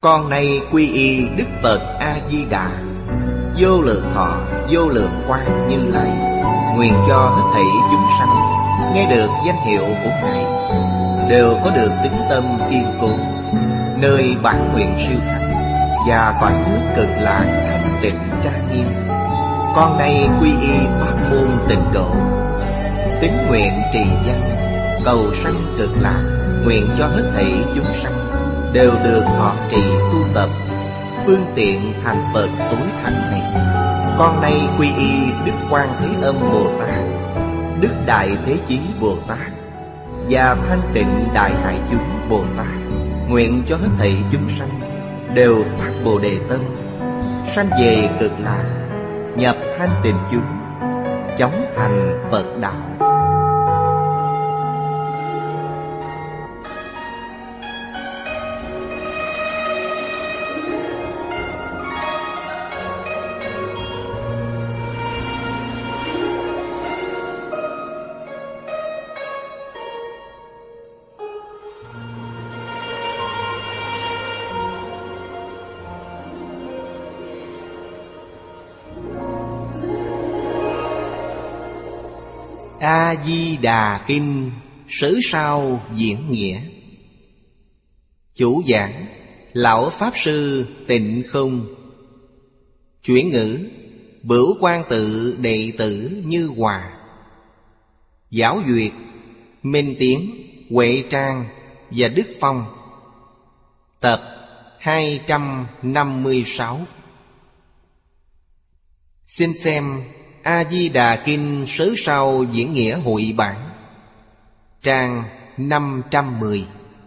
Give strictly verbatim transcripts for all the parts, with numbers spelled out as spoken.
Con nay quy y Đức Phật A-di-đà, vô lượng thọ, vô lượng quang Như Lai. Nguyện cho hết thảy chúng sanh nghe được danh hiệu của Ngài đều có được tín tâm kiên cố, nơi bản nguyện siêu thắng và cõi nước cực lạc thanh tịnh trang nghiêm. Con nay quy y pháp môn tịnh độ, tín nguyện trì danh, cầu sanh cực lạc. Nguyện cho hết thảy chúng sanh đều được thọ trì tu tập phương tiện thành Phật tối thắng này. Con nay quy y Đức Quan Thế Âm Bồ Tát, Đức Đại Thế Chí Bồ Tát và Thanh Tịnh Đại Hải Chúng Bồ Tát. Nguyện cho hết thảy chúng sanh đều phát Bồ Đề tâm, sanh về cực lạc, nhập thanh tịnh chúng, chóng thành Phật đạo. A-di-đà Kinh Sử Sao Diễn Nghĩa. Chủ giảng Lão Pháp Sư Tịnh Không. Chuyển ngữ Bửu Quan Tự đệ tử Như Hòa. Giáo duyệt Minh Tiến, Huệ Trang và Đức Phong. Tập hai trăm năm mươi sáu. Xin xem A-di-đà Kinh Sớ Sao Diễn Nghĩa Hội Bản, trang năm trăm mười.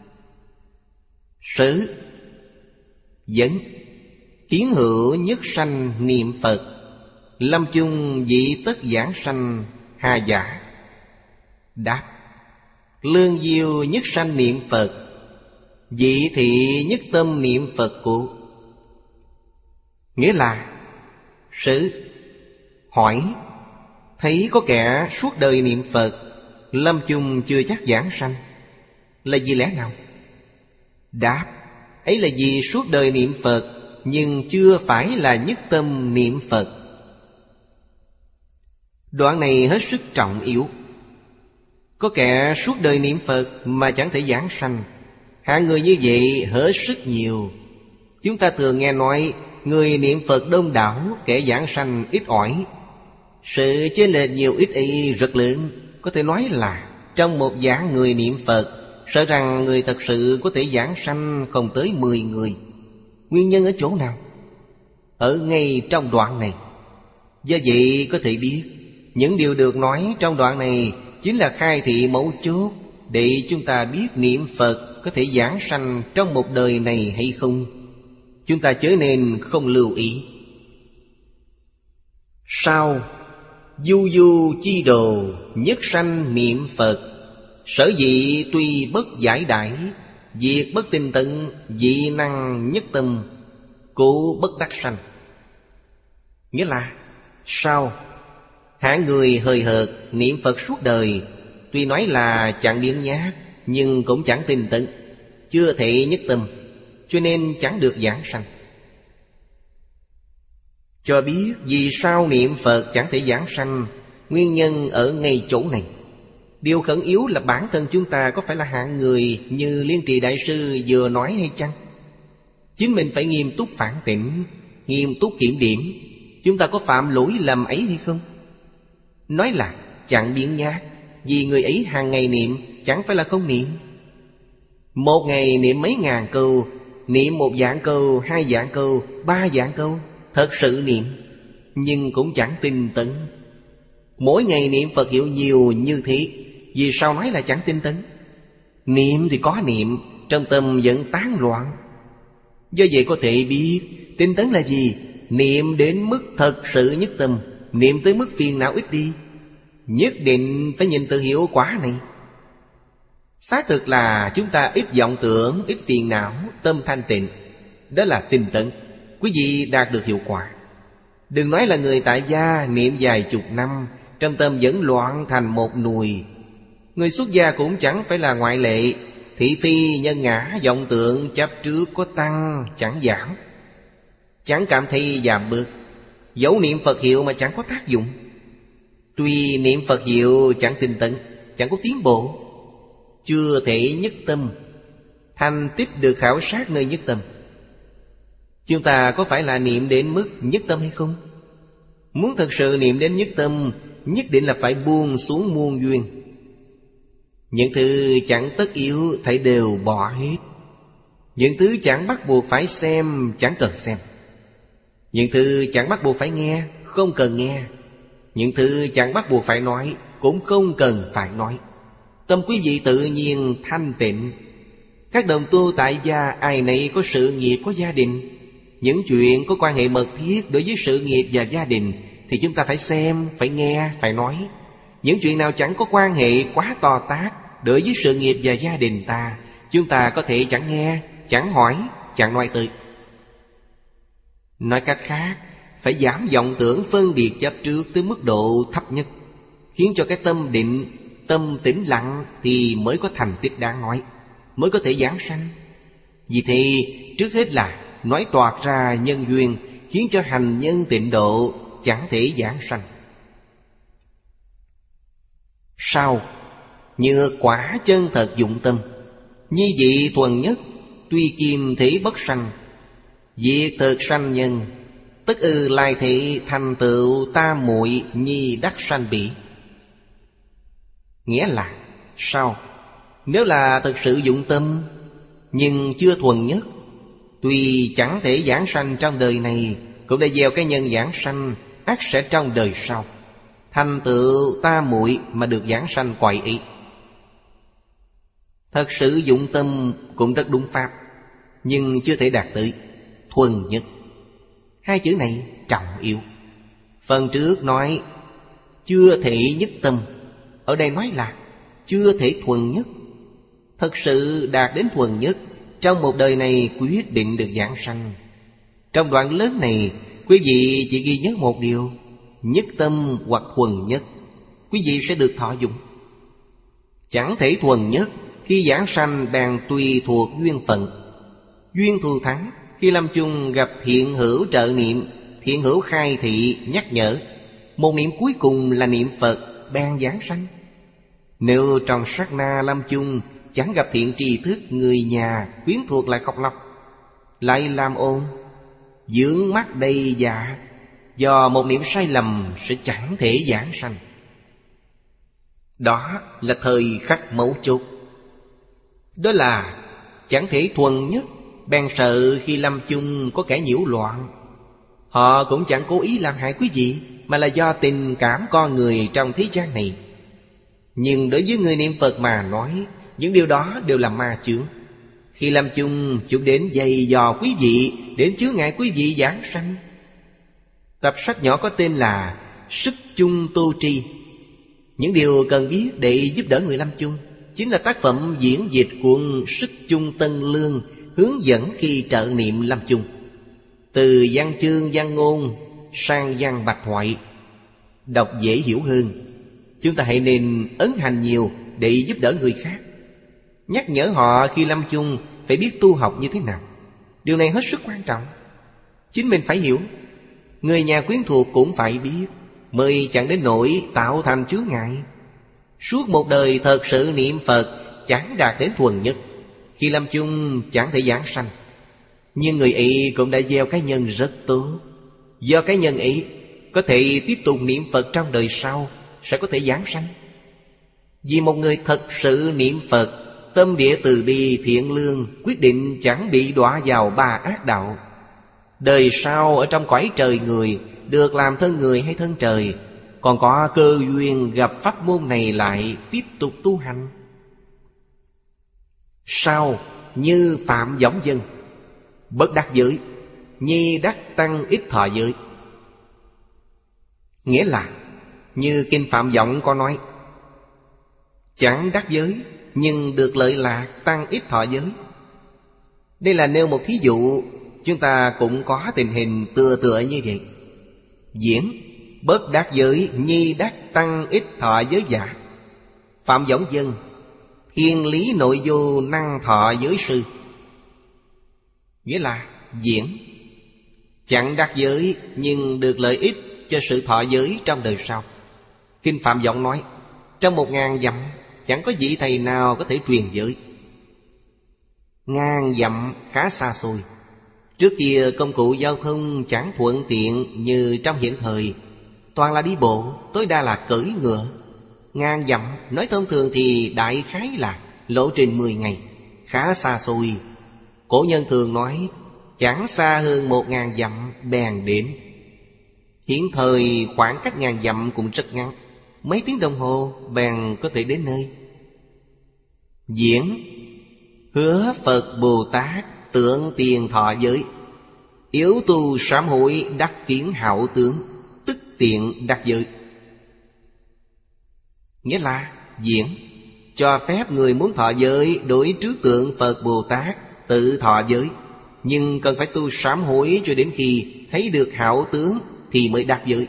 Sớ Dẫn Tiến hữu nhất sanh niệm Phật, lâm chung dị tất giảng sanh hà giả. Đáp: lương diêu nhất sanh niệm Phật, dị thị nhất tâm niệm Phật cụ. Nghĩa là Sớ hỏi: thấy có kẻ suốt đời niệm Phật, lâm chung chưa chắc giảng sanh, là vì lẽ nào? Đáp: ấy là vì suốt đời niệm Phật nhưng chưa phải là nhất tâm niệm Phật. Đoạn này hết sức trọng yếu. Có kẻ suốt đời niệm Phật mà chẳng thể giảng sanh, hạng người như vậy hết sức nhiều. Chúng ta thường nghe nói người niệm Phật đông đảo, kẻ giảng sanh ít ỏi. Sự chênh lệch nhiều ít ấy rất lớn. Có thể nói là trong một vạn người niệm Phật, sợ rằng người thật sự có thể giảng sanh không tới mười người. Nguyên nhân ở chỗ nào? Ở ngay trong đoạn này. Do vậy có thể biết những điều được nói trong đoạn này chính là khai thị mấu chốt để chúng ta biết niệm Phật có thể giảng sanh trong một đời này hay không. Chúng ta chớ nên không lưu ý. Sau du du chi đồ nhất sanh niệm Phật, sở dĩ tuy bất giải đãi, việc bất tinh tận, dị năng nhất tâm, cố bất đắc sanh. Nghĩa là sao? Hạng người hời hợt niệm Phật suốt đời, tuy nói là chẳng biếng nhác, nhưng cũng chẳng tinh tận, chưa thể nhất tâm, cho nên chẳng được giảng sanh. Cho biết vì sao niệm Phật chẳng thể giảng sanh, nguyên nhân ở ngay chỗ này. Điều khẩn yếu là bản thân chúng ta có phải là hạng người như Liên Trì Đại Sư vừa nói hay chăng? Chính mình phải nghiêm túc phản tỉnh, nghiêm túc kiểm điểm, chúng ta có phạm lỗi lầm ấy hay không? Nói là chẳng biếng nhác, vì người ấy hàng ngày niệm, chẳng phải là không niệm. Một ngày niệm mấy ngàn câu, niệm một vạn câu, hai vạn câu, ba vạn câu, thật sự niệm, nhưng cũng chẳng tinh tấn. Mỗi ngày niệm Phật hiệu nhiều như thế, vì sao nói là chẳng tinh tấn? Niệm thì có niệm, trong tâm vẫn tán loạn. Do vậy có thể biết tinh tấn là gì? Niệm đến mức thật sự nhất tâm, niệm tới mức phiền não ít đi. Nhất định phải nhìn từ hiệu quả này. Xác thực là chúng ta ít vọng tưởng, ít phiền não, tâm thanh tịnh. Đó là tinh tấn. Quý vị đạt được hiệu quả. Đừng nói là người tại gia niệm vài chục năm, trong tâm vẫn loạn thành một nùi. Người xuất gia cũng chẳng phải là ngoại lệ. thị phi nhân ngã vọng tượng chấp trước có tăng chẳng giảm, chẳng cảm thấy giảm bớt. Dẫu niệm Phật hiệu mà chẳng có tác dụng. Tuy niệm Phật hiệu chẳng tinh tấn, chẳng có tiến bộ, chưa thể nhất tâm. Thành tích được khảo sát nơi nhất tâm. Chúng ta có phải là niệm đến mức nhất tâm hay không? Muốn thật sự niệm đến nhất tâm, nhất định là phải buông xuống muôn duyên. Những thứ chẳng tất yếu phải đều bỏ hết. Những thứ chẳng bắt buộc phải xem, chẳng cần xem. Những thứ chẳng bắt buộc phải nghe, không cần nghe. Những thứ chẳng bắt buộc phải nói, cũng không cần phải nói. Tâm quý vị tự nhiên thanh tịnh. Các đồng tu tại gia ai nấy có sự nghiệp, có gia đình. Những chuyện có quan hệ mật thiết đối với sự nghiệp và gia đình thì chúng ta phải xem, phải nghe, phải nói. Những chuyện nào chẳng có quan hệ quá to tát đối với sự nghiệp và gia đình ta, chúng ta có thể chẳng nghe, chẳng hỏi, chẳng nói tới. Nói cách khác, phải giảm vọng tưởng phân biệt chấp trước tới mức độ thấp nhất, khiến cho cái tâm định, tâm tĩnh lặng thì mới có thành tích đáng nói, mới có thể giảng sanh. Vì thế trước hết là nói toạc ra nhân duyên, khiến cho hành nhân tịnh độ chẳng thể giảng sanh. Sau, như quả chân thật dụng tâm, nhi vị thuần nhất, tuy kim thể bất sanh. Việc thực sanh nhân, tất ư lai thị thành tựu ta muội nhi đắc sanh bỉ. Nghĩa là sau, nếu là thực sự dụng tâm nhưng chưa thuần nhất, tuy chẳng thể giảng sanh trong đời này, cũng đã gieo cái nhân giảng sanh, ắt sẽ trong đời sau thành tựu ta muội mà được giảng sanh quậy ý. Thật sự dụng tâm cũng rất đúng pháp, nhưng chưa thể đạt tới thuần nhất. Hai chữ này trọng yếu. Phần trước nói chưa thể nhất tâm, ở đây nói là chưa thể thuần nhất. Thật sự đạt đến thuần nhất, trong một đời này quyết định được giảng sanh. Trong đoạn lớn này, quý vị chỉ ghi nhớ một điều: nhất tâm hoặc thuần nhất, quý vị sẽ được thọ dụng. Chẳng thể thuần nhất khi giảng sanh đang tùy thuộc duyên phận. Duyên thù thắng, khi lâm chung gặp thiện hữu trợ niệm, thiện hữu khai thị nhắc nhở, một niệm cuối cùng là niệm Phật bèn giảng sanh. Nếu trong sát na lâm chung chẳng gặp thiện tri thức, người nhà quyến thuộc lại khóc lóc, lại làm ồn, vướng mắc đầy dạ, do một niệm sai lầm sẽ chẳng thể giảng sanh. Đó là thời khắc mấu chốt. Đó là chẳng thể thuần nhất, bèn sợ khi lâm chung có kẻ nhiễu loạn. Họ cũng chẳng cố ý làm hại quý vị, mà là do tình cảm con người trong thế gian này. Nhưng đối với người niệm Phật mà nói, những điều đó đều là ma chướng. Khi lâm chung, chúng đến dày dò quý vị, đến chướng ngại quý vị giảng sanh. Tập sách nhỏ có tên là Sức chung tu tri. Những điều cần biết để giúp đỡ người lâm chung chính là tác phẩm diễn dịch cuốn Sức chung Tân Lương, hướng dẫn khi trợ niệm lâm chung, từ văn chương văn ngôn sang văn bạch thoại, đọc dễ hiểu hơn. Chúng ta hãy nên ấn hành nhiều để giúp đỡ người khác, nhắc nhở họ khi lâm chung phải biết tu học như thế nào. Điều này hết sức quan trọng. Chính mình phải hiểu, người nhà quyến thuộc cũng phải biết, mới chẳng đến nỗi tạo thành chướng ngại. Suốt một đời thật sự niệm Phật chẳng đạt đến thuần nhất, khi lâm chung chẳng thể giảng sanh. Nhưng người ấy cũng đã gieo cái nhân rất tốt. Do cái nhân ấy có thể tiếp tục niệm Phật trong đời sau, sẽ có thể giảng sanh. Vì một người thật sự niệm Phật, tâm địa từ bi thiện lương, quyết định chẳng bị đọa vào ba ác đạo. Đời sau ở trong cõi trời người, được làm thân người hay thân trời, còn có cơ duyên gặp pháp môn này lại tiếp tục tu hành. Sau, như phạm võng dân, bất đắc giới, nhi đắc tăng ít thọ giới. Nghĩa là như kinh Phạm Vọng có nói, chẳng đắc giới nhưng được lợi lạc tăng ít thọ giới. Đây là nêu một thí dụ, chúng ta cũng có tình hình tựa tựa như vậy. Diễn bất đắc giới nhi đắc tăng ít thọ giới giả. Phạm Võng Dân Thiên lý nội vô năng thọ giới sư. Nghĩa là diễn. Chẳng đắc giới nhưng được lợi ích cho sự thọ giới trong đời sau. Kinh Phạm Vọng nói, trong một ngàn dặm chẳng có vị thầy nào có thể truyền giới. Ngàn dặm khá xa xôi. Trước kia công cụ giao thông chẳng thuận tiện như trong hiện thời. Toàn là đi bộ, tối đa là cưỡi ngựa. Ngàn dặm nói thông thường thì đại khái là lộ trình mười ngày, khá xa xôi. Cổ nhân thường nói chẳng xa hơn một ngàn dặm bèn đến. Hiện thời khoảng cách ngàn dặm cũng rất ngắn, mấy tiếng đồng hồ bèn có thể đến nơi. Diễn. Hứa Phật Bồ Tát tượng tiền thọ giới. Yếu tu sám hối đắc kiến hảo tướng, tức tiện đắc giới. Nghĩa là diễn. Cho phép người muốn thọ giới đối trước tượng Phật Bồ Tát tự thọ giới, nhưng cần phải tu sám hối cho đến khi thấy được hảo tướng thì mới đắc giới.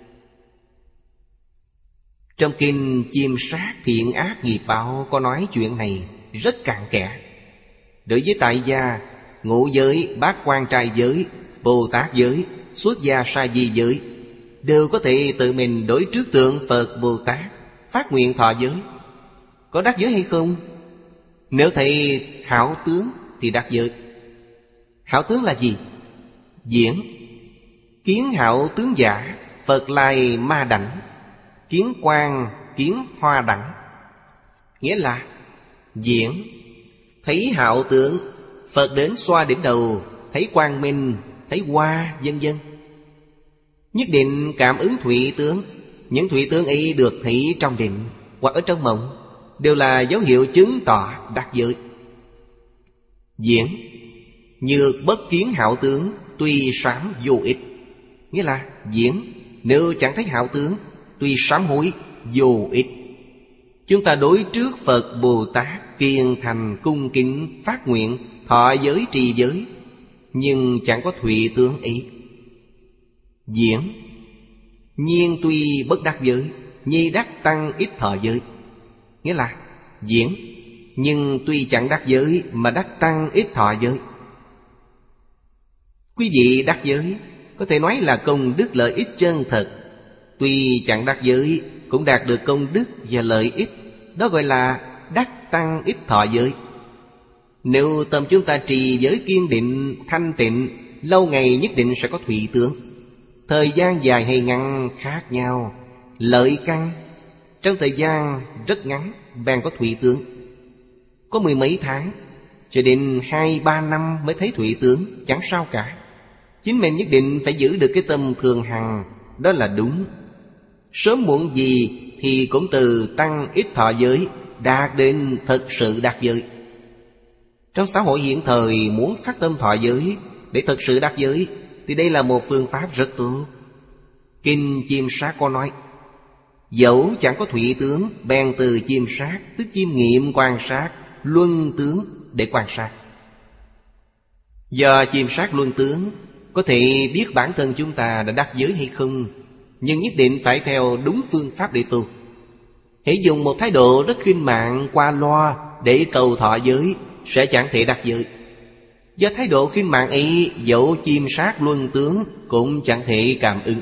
Trong kinh Chiêm Sát Thiện Ác Nghiệp Báo có nói chuyện này rất cặn kẽ. Đối với tại gia, ngũ giới, bát quan trai giới, Bồ Tát giới, xuất gia sa di giới đều có thể tự mình đối trước tượng Phật Bồ Tát phát nguyện thọ giới. Có đắc giới hay không? Nếu thấy hảo tướng thì đắc giới. Hảo tướng là gì? Diễn. Kiến hảo tướng giả, Phật lai ma đảnh. Kiến quang, kiến hoa đẳng. Nghĩa là diễn. Thấy hảo tướng, Phật đến xoa đỉnh đầu, thấy quang minh, thấy hoa, vân vân. Nhất định cảm ứng thụy tướng. Những thụy tướng ấy được thấy trong định hoặc ở trong mộng đều là dấu hiệu chứng tỏ đắc giới. Diễn. Nhược bất kiến hảo tướng, tuy sám vô ích. Nghĩa là diễn. Nếu chẳng thấy hảo tướng, tuy sám hối vô ích. Chúng ta đối trước Phật Bồ Tát kiên thành cung kính phát nguyện thọ giới trì giới, nhưng chẳng có thụy tướng ấy. Diễn. Nhiên tuy bất đắc giới, nhi đắc tăng ít thọ giới. Nghĩa là diễn. Nhưng tuy chẳng đắc giới mà đắc tăng ít thọ giới. Quý vị đắc giới có thể nói là công đức lợi ích chân thật. Tuy chẳng đắc giới cũng đạt được công đức và lợi ích. Đó gọi là đắc tăng ít thọ giới. Nếu tâm chúng ta trì giới kiên định, thanh tịnh, lâu ngày nhất định sẽ có thụy tướng. Thời gian dài hay ngắn khác nhau. Lợi căn trong thời gian rất ngắn bèn có thụy tướng. Có mười mấy tháng cho đến hai ba năm mới thấy thụy tướng, chẳng sao cả. Chính mình nhất định phải giữ được cái tâm thường hằng. Đó là đúng. Sớm muộn gì thì cũng từ tăng ít thọ giới đạt đến thật sự đạt giới. Trong xã hội hiện thời muốn phát tâm thọ giới để thật sự đạt giới thì đây là một phương pháp rất tốt. Kinh Chiêm Sát có nói, dẫu chẳng có thụy tướng, bèn từ chiêm sát, tức chiêm nghiệm quan sát, luân tướng để quan sát. Do chiêm sát luân tướng có thể biết bản thân chúng ta đã đắc giới hay không, nhưng nhất định phải theo đúng phương pháp để tu. Hãy dùng một thái độ rất khinh mạng qua loa để cầu thọ giới sẽ chẳng thể đắc giới. Do thái độ khinh mạng ấy, dẫu chiêm sát luân tướng cũng chẳng thể cảm ứng.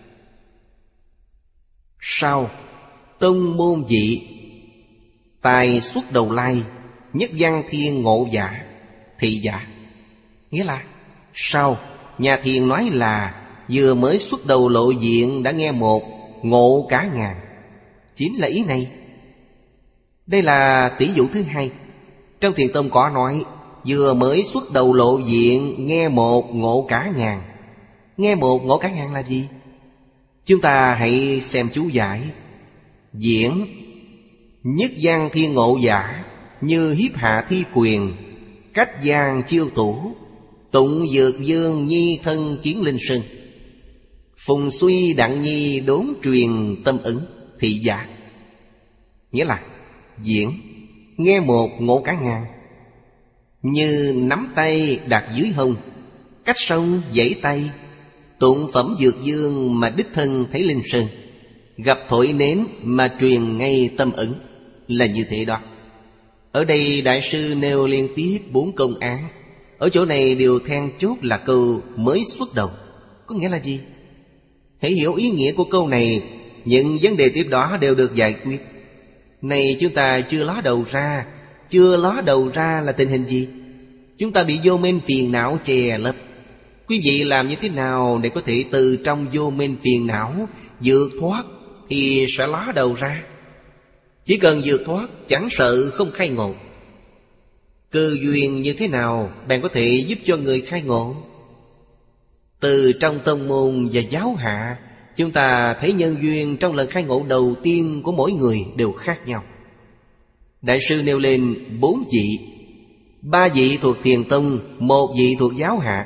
Sau tông môn dị, tài xuất đầu lai, nhất văn thiên ngộ giả, thị giả. Nghĩa là sau nhà thiền nói là vừa mới xuất đầu lộ diện đã nghe một, ngộ cả ngàn. Chính là ý này. Đây là tỷ dụ thứ hai. Trong Thiền Tông có nói vừa mới xuất đầu lộ diện nghe một, ngộ cả ngàn. Nghe một, ngộ cả ngàn là gì? Chúng ta hãy xem chú giải. Diễn. Nhất văn thiên ngộ giả, như hiếp hạ thi quyền, cách giang chiêu tủ, tụng dược dương nhi thân kiến linh sơn, phùng suy đặng nhi đốn truyền tâm ứng, thị giả. Nghĩa là diễn. Nghe một, ngộ cả ngàn. Như nắm tay đặt dưới hông, cách sông dãy tay, tụng phẩm dược dương mà đích thân thấy linh sơn, gặp thổi nến mà truyền ngay tâm ẩn, là như thế đó. Ở đây Đại sư nêu liên tiếp bốn công án. Ở chỗ này điều then chốt là câu mới xuất đầu. Có nghĩa là gì? Hãy hiểu ý nghĩa của câu này, những vấn đề tiếp đó đều được giải quyết. Này chúng ta chưa ló đầu ra. Chưa ló đầu ra là tình hình gì? Chúng ta bị vô minh phiền não che lấp. Quý vị làm như thế nào để có thể từ trong vô minh phiền não vượt thoát thì sẽ ló đầu ra. Chỉ cần vượt thoát, chẳng sợ không khai ngộ. Cơ duyên như thế nào bạn có thể giúp cho người khai ngộ? Từ trong tông môn và giáo hạ, chúng ta thấy nhân duyên trong lần khai ngộ đầu tiên của mỗi người đều khác nhau. Đại sư nêu lên bốn vị. Ba vị thuộc Thiền Tông, một vị thuộc giáo hạ.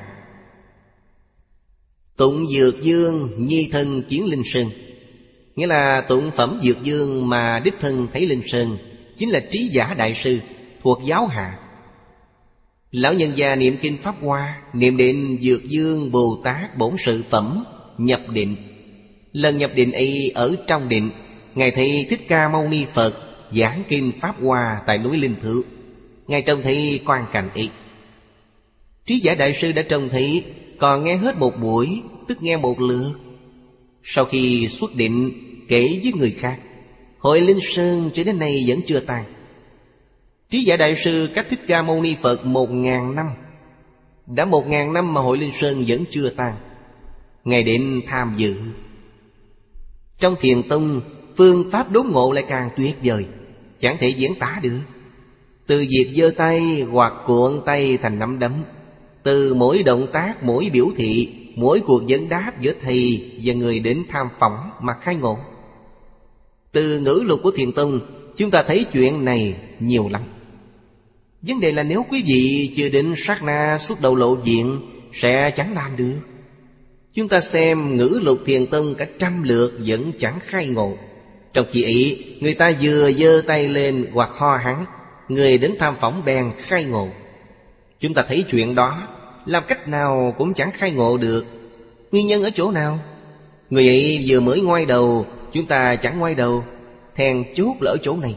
Tụng Dược Dương nhi thân kiến Linh Sơn, nghĩa là tụng phẩm Dược Dương mà đích thân thấy Linh Sơn, chính là Trí Giả Đại Sư thuộc giáo hạ. Lão nhân gia niệm kinh Pháp Hoa, niệm định Dược Dương Bồ Tát bổn sự phẩm, nhập định. Lần nhập định ấy ở trong định, Ngài thấy Thích Ca Mâu Ni Phật giảng kinh Pháp Hoa tại núi Linh Thượng. Ngài trông thấy quan cảnh ấy. Trí Giả Đại Sư đã trông thấy, còn nghe hết một buổi, tức nghe một lượt. Sau khi xuất định, kể với người khác, hội Linh Sơn cho đến nay vẫn chưa tan. Trí Giả Đại Sư cách Thích Ca Mâu Ni Phật một ngàn năm. Đã một ngàn năm mà hội Linh Sơn vẫn chưa tan. Ngài đến tham dự. Trong Thiền Tông, phương pháp đốn ngộ lại càng tuyệt vời, chẳng thể diễn tả được. Từ việc giơ tay hoặc cuộn tay thành nắm đấm, từ mỗi động tác, mỗi biểu thị, mỗi cuộc vấn đáp giữa thầy và người đến tham phỏng mà khai ngộ. Từ ngữ lục của Thiền Tông, chúng ta thấy chuyện này nhiều lắm. Vấn đề là nếu quý vị chưa đến sát na xuất đầu lộ diện, sẽ chẳng làm được. Chúng ta xem ngữ lục Thiền Tông cả trăm lượt vẫn chẳng khai ngộ. Trong khi ấy, người ta vừa giơ tay lên hoặc ho hắn, người đến tham phỏng bèn khai ngộ. Chúng ta thấy chuyện đó, làm cách nào cũng chẳng khai ngộ được. Nguyên nhân ở chỗ nào? Người ấy vừa mới ngoái đầu, chúng ta chẳng ngoái đầu. Then chốt là ở chỗ này.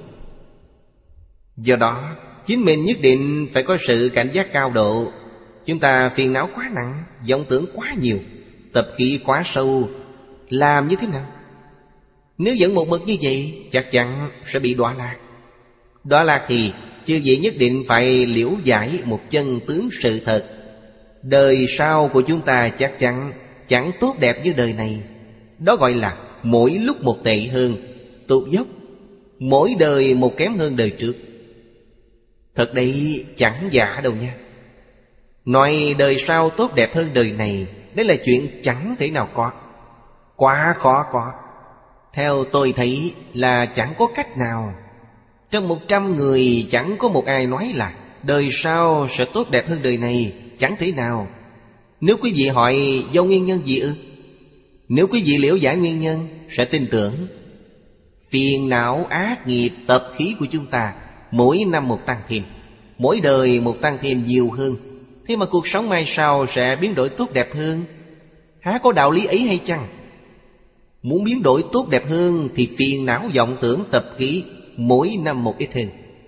Do đó, chính mình nhất định phải có sự cảnh giác cao độ. Chúng ta phiền não quá nặng, vọng tưởng quá nhiều, tập khí quá sâu. Làm như thế nào? Nếu vẫn một mực như vậy, chắc chắn sẽ bị đọa lạc. Đọa lạc thì chư vị nhất định phải liễu giải một chân tướng sự thật. Đời sau của chúng ta chắc chắn chẳng tốt đẹp như đời này. Đó gọi là mỗi lúc một tệ hơn, tụt dốc, mỗi đời một kém hơn đời trước. Thật đấy chẳng giả đâu nha. Nói đời sau tốt đẹp hơn đời này, đấy là chuyện chẳng thể nào có. Quá khó có. Theo tôi thấy là chẳng có cách nào. Trong một trăm người chẳng có một ai nói là đời sau sẽ tốt đẹp hơn đời này. Chẳng thể nào. Nếu quý vị hỏi do nguyên nhân gì ư? Nếu quý vị liễu giải nguyên nhân, sẽ tin tưởng. Phiền não ác nghiệp tập khí của chúng ta mỗi năm một tăng thêm, mỗi đời một tăng thêm nhiều hơn. Thế mà cuộc sống mai sau sẽ biến đổi tốt đẹp hơn. Há có đạo lý ấy hay chăng? Muốn biến đổi tốt đẹp hơn thì phiền não vọng tưởng tập khí mỗi năm một ít hơn.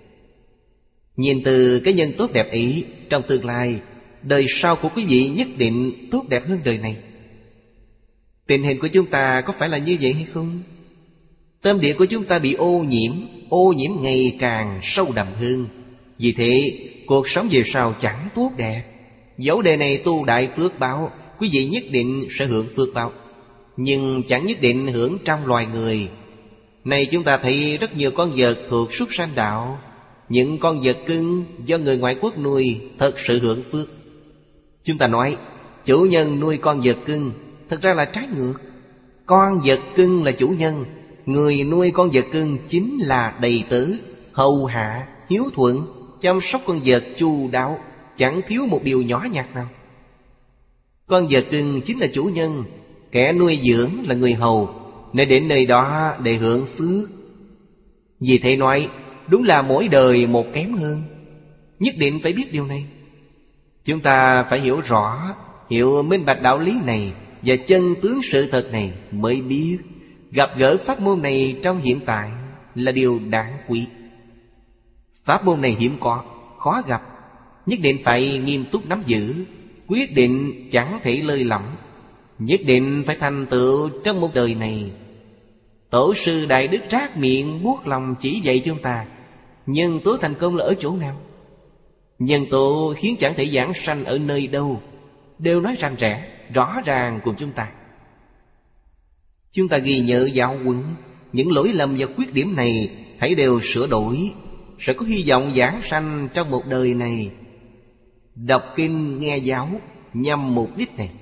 Nhìn từ cái nhân tốt đẹp ấy, trong tương lai, đời sau của quý vị nhất định tốt đẹp hơn đời này. Tình hình của chúng ta có phải là như vậy hay không? Tâm địa của chúng ta bị ô nhiễm, ô nhiễm ngày càng sâu đậm hơn. Vì thế, cuộc sống về sau chẳng tốt đẹp. Dẫu đề này tu đại phước báo, quý vị nhất định sẽ hưởng phước báo, nhưng chẳng nhất định hưởng trong loài người. Này chúng ta thấy rất nhiều con vật thuộc súc sanh đạo. Những con vật cưng do người ngoại quốc nuôi thật sự hưởng phước. Chúng ta nói chủ nhân nuôi con vật cưng, thật ra là trái ngược. Con vật cưng là chủ nhân, người nuôi con vật cưng chính là đầy tớ, hầu hạ, hiếu thuận, chăm sóc con vật chu đáo, chẳng thiếu một điều nhỏ nhặt nào. Con vật cưng chính là chủ nhân, kẻ nuôi dưỡng là người hầu, nên đến nơi đó để hưởng phước. Vì thế nói, đúng là mỗi đời một kém hơn. Nhất định phải biết điều này. Chúng ta phải hiểu rõ, hiểu minh bạch đạo lý này và chân tướng sự thật này mới biết gặp gỡ pháp môn này trong hiện tại là điều đáng quý. Pháp môn này hiếm có, khó gặp, nhất định phải nghiêm túc nắm giữ, quyết định chẳng thể lơi lỏng, nhất định phải thành tựu trong một đời này. Tổ sư Đại Đức Trác miệng buốt lòng chỉ dạy chúng ta, nhân tố thành công là ở chỗ nào? Nhân tố khiến chẳng thể giảng sanh ở nơi đâu, đều nói rành rẽ, rõ ràng cùng chúng ta. Chúng ta ghi nhớ giáo huấn, những lỗi lầm và khuyết điểm này hãy đều sửa đổi, sẽ có hy vọng giảng sanh trong một đời này. Đọc kinh nghe giáo nhằm mục đích này.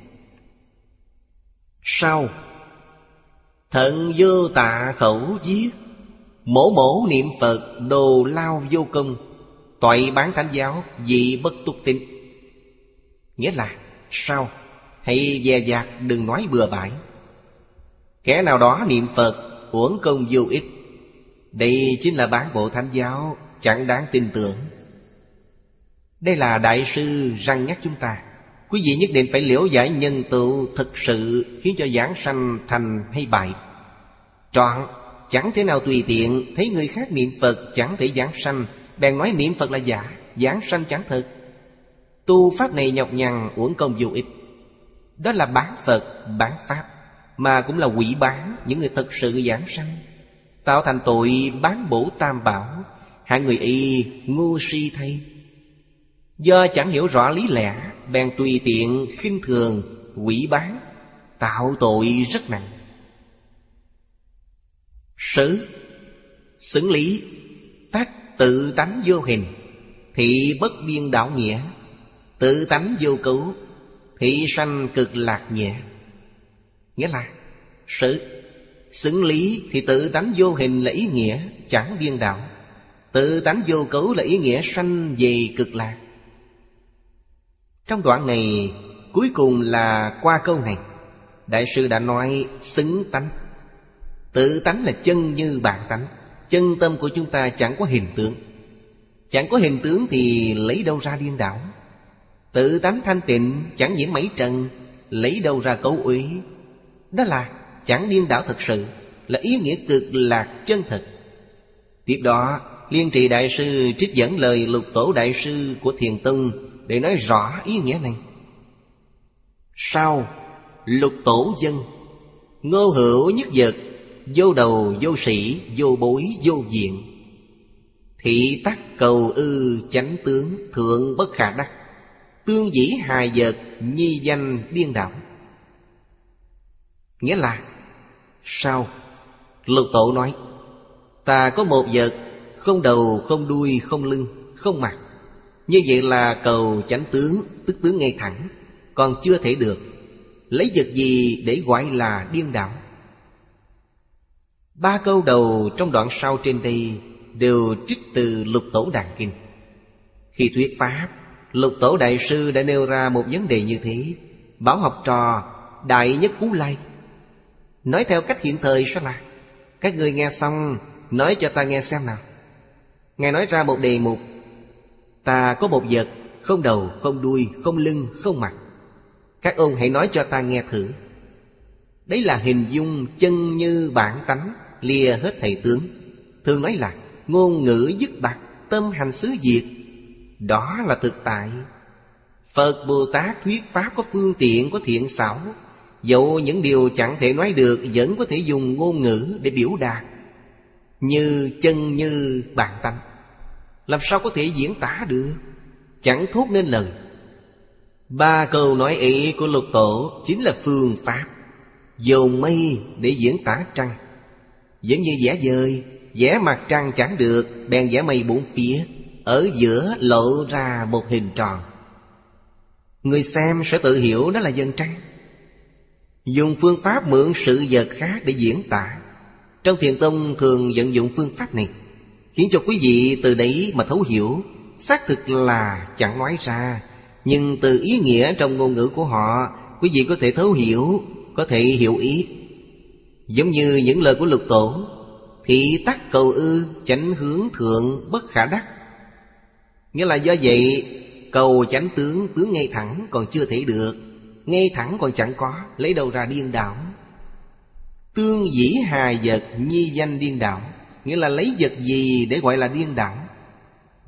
Sau, thận vô tạ khẩu viết, mổ mổ niệm Phật đồ lao vô công, toại bán thánh giáo vì bất túc tín. Nghĩa là sao? Hãy dè dặt đừng nói bừa bãi. Kẻ nào đó niệm Phật uổng công vô ích, đây chính là bán bộ thánh giáo, chẳng đáng tin tưởng. Đây là Đại sư răn nhắc chúng ta. Quý vị nhất định phải liễu giải nhân tựu thực sự khiến cho giảng sanh thành hay bại. Trọn chẳng thể nào tùy tiện thấy người khác niệm Phật chẳng thể giảng sanh, bèn nói niệm Phật là giả, giảng sanh chẳng thật. Tu pháp này nhọc nhằn uổng công vô ích. Đó là bán Phật, bán Pháp, mà cũng là quỷ bán những người thật sự giảng sanh, tạo thành tội bán bổ tam bảo. Hạng người y ngu si thay, do chẳng hiểu rõ lý lẽ, bèn tùy tiện khinh thường quỷ bán, tạo tội rất nặng. Sớ, xứng lý, tác tự tánh vô hình, thị bất biên đảo nghĩa, tự tánh vô cấu, thị sanh cực lạc nhẹ. Nghĩa là sự xứng lý thì tự tánh vô hình là ý nghĩa chẳng biên đạo, tự tánh vô cấu là ý nghĩa sanh về cực lạc. Trong đoạn này cuối cùng là qua câu này, Đại sư đã nói xứng tánh. Tự tánh là chân như bản tánh, chân tâm của chúng ta chẳng có hình tướng. Chẳng có hình tướng thì lấy đâu ra điên đảo? Tự tánh thanh tịnh chẳng nhiễm mấy trần, lấy đâu ra cấu uế? Đó là chẳng điên đảo thật sự, là ý nghĩa cực lạc chân thực. Tiếp đó Liên Trì Đại sư trích dẫn lời Lục Tổ Đại sư của Thiền Tông để nói rõ ý nghĩa này. Sau Lục Tổ dân, ngô hữu nhất vật, vô đầu vô sĩ, vô bối vô diện, thị tắc cầu ư chánh tướng, thượng bất khả đắc, tương dĩ hài vật, nhi danh điên đảo. Nghĩa là sao? Lục Tổ nói, ta có một vật, không đầu, không đuôi, không lưng, không mặt. Như vậy là cầu chánh tướng, tức tướng ngay thẳng, còn chưa thể được. Lấy vật gì để gọi là điên đảo? Ba câu đầu trong đoạn sau trên đây đều trích từ Lục Tổ Đàn Kinh. Khi thuyết pháp, Lục Tổ Đại sư đã nêu ra một vấn đề như thế, bảo học trò Đại Nhất Cú Lai nói theo cách hiện thời sao là: các ngươi nghe xong nói cho ta nghe xem nào. Ngài nói ra một đề mục: ta có một vật, không đầu, không đuôi, không lưng, không mặt. Các ông hãy nói cho ta nghe thử. Đấy là hình dung chân như bản tánh, lìa hết thầy tướng. Thường nói là ngôn ngữ dứt bạc, tâm hành xứ diệt. Đó là thực tại. Phật Bồ Tát thuyết pháp có phương tiện, có thiện xảo, dẫu những điều chẳng thể nói được vẫn có thể dùng ngôn ngữ để biểu đạt. Như chân như bản tánh, làm sao có thể diễn tả được, chẳng thốt nên lời. Ba câu nói ấy của Lục Tổ chính là phương pháp, dồn mây để diễn tả trăng. Giống như vẽ vời, vẽ mặt trăng chẳng được, bèn vẽ mây bốn phía, ở giữa lộ ra một hình tròn. Người xem sẽ tự hiểu đó là vầng trăng. Dùng phương pháp mượn sự vật khác để diễn tả. Trong Thiền Tông thường vận dụng phương pháp này, khiến cho quý vị từ đấy mà thấu hiểu. Xác thực là chẳng nói ra, nhưng từ ý nghĩa trong ngôn ngữ của họ, quý vị có thể thấu hiểu, có thể hiểu ý. Giống như những lời của Lục Tổ: thị tắc cầu ư, chánh hướng thượng bất khả đắc. Nghĩa là do vậy, cầu chánh tướng, tướng ngay thẳng còn chưa thể được, ngay thẳng còn chẳng có, lấy đâu ra điên đảo. Tương dĩ hài vật, nhi danh điên đảo. Nghĩa là lấy vật gì để gọi là điên đảo?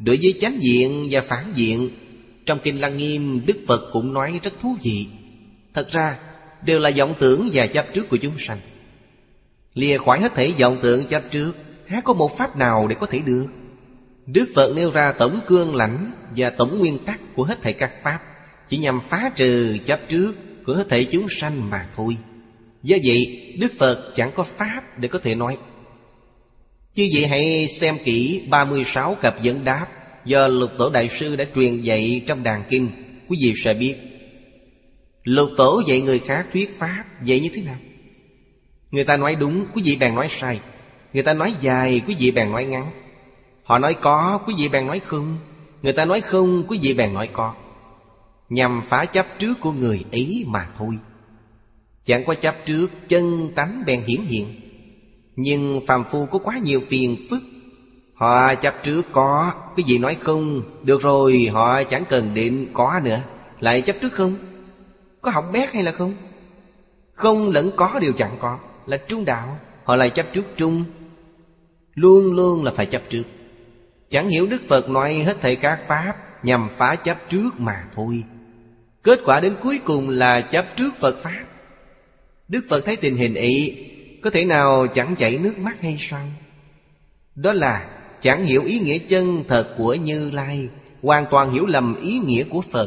Đối với chánh diện và phản diện, trong Kinh Lăng Nghiêm, Đức Phật cũng nói rất thú vị. Thật ra đều là vọng tưởng và chấp trước của chúng sanh. Lìa khỏi hết thảy vọng tưởng chấp trước, há có một pháp nào để có thể được? Đức Phật nêu ra tổng cương lãnh và tổng nguyên tắc của hết thảy các pháp, chỉ nhằm phá trừ chấp trước của hết thảy chúng sanh mà thôi. Do vậy Đức Phật chẳng có pháp để có thể nói. Chứ vậy hãy xem kỹ ba mươi sáu cặp vấn đáp do Lục Tổ Đại Sư đã truyền dạy trong Đàn Kinh. Quý vị sẽ biết Lục Tổ dạy người khác thuyết pháp dạy như thế nào. Người ta nói đúng, quý vị bèn nói sai. Người ta nói dài, quý vị bèn nói ngắn. Họ nói có, quý vị bèn nói không. Người ta nói không, quý vị bèn nói có. Nhằm phá chấp trước của người ấy mà thôi. Chẳng có chấp trước, chân tánh bèn hiển hiện. Nhưng phàm phu có quá nhiều phiền phức. Họ chấp trước có, quý vị nói không. Được rồi, họ chẳng cần định có nữa, lại chấp trước không. Có học bét hay là không? Không lẫn có đều chẳng có, là trung đạo. Họ lại chấp trước trung. Luôn luôn là phải chấp trước. Chẳng hiểu Đức Phật nói hết thảy các pháp nhằm phá chấp trước mà thôi. Kết quả đến cuối cùng là chấp trước Phật pháp. Đức Phật thấy tình hình ấy, có thể nào chẳng chảy nước mắt hay sao? Đó là chẳng hiểu ý nghĩa chân thật của Như Lai, hoàn toàn hiểu lầm ý nghĩa của Phật.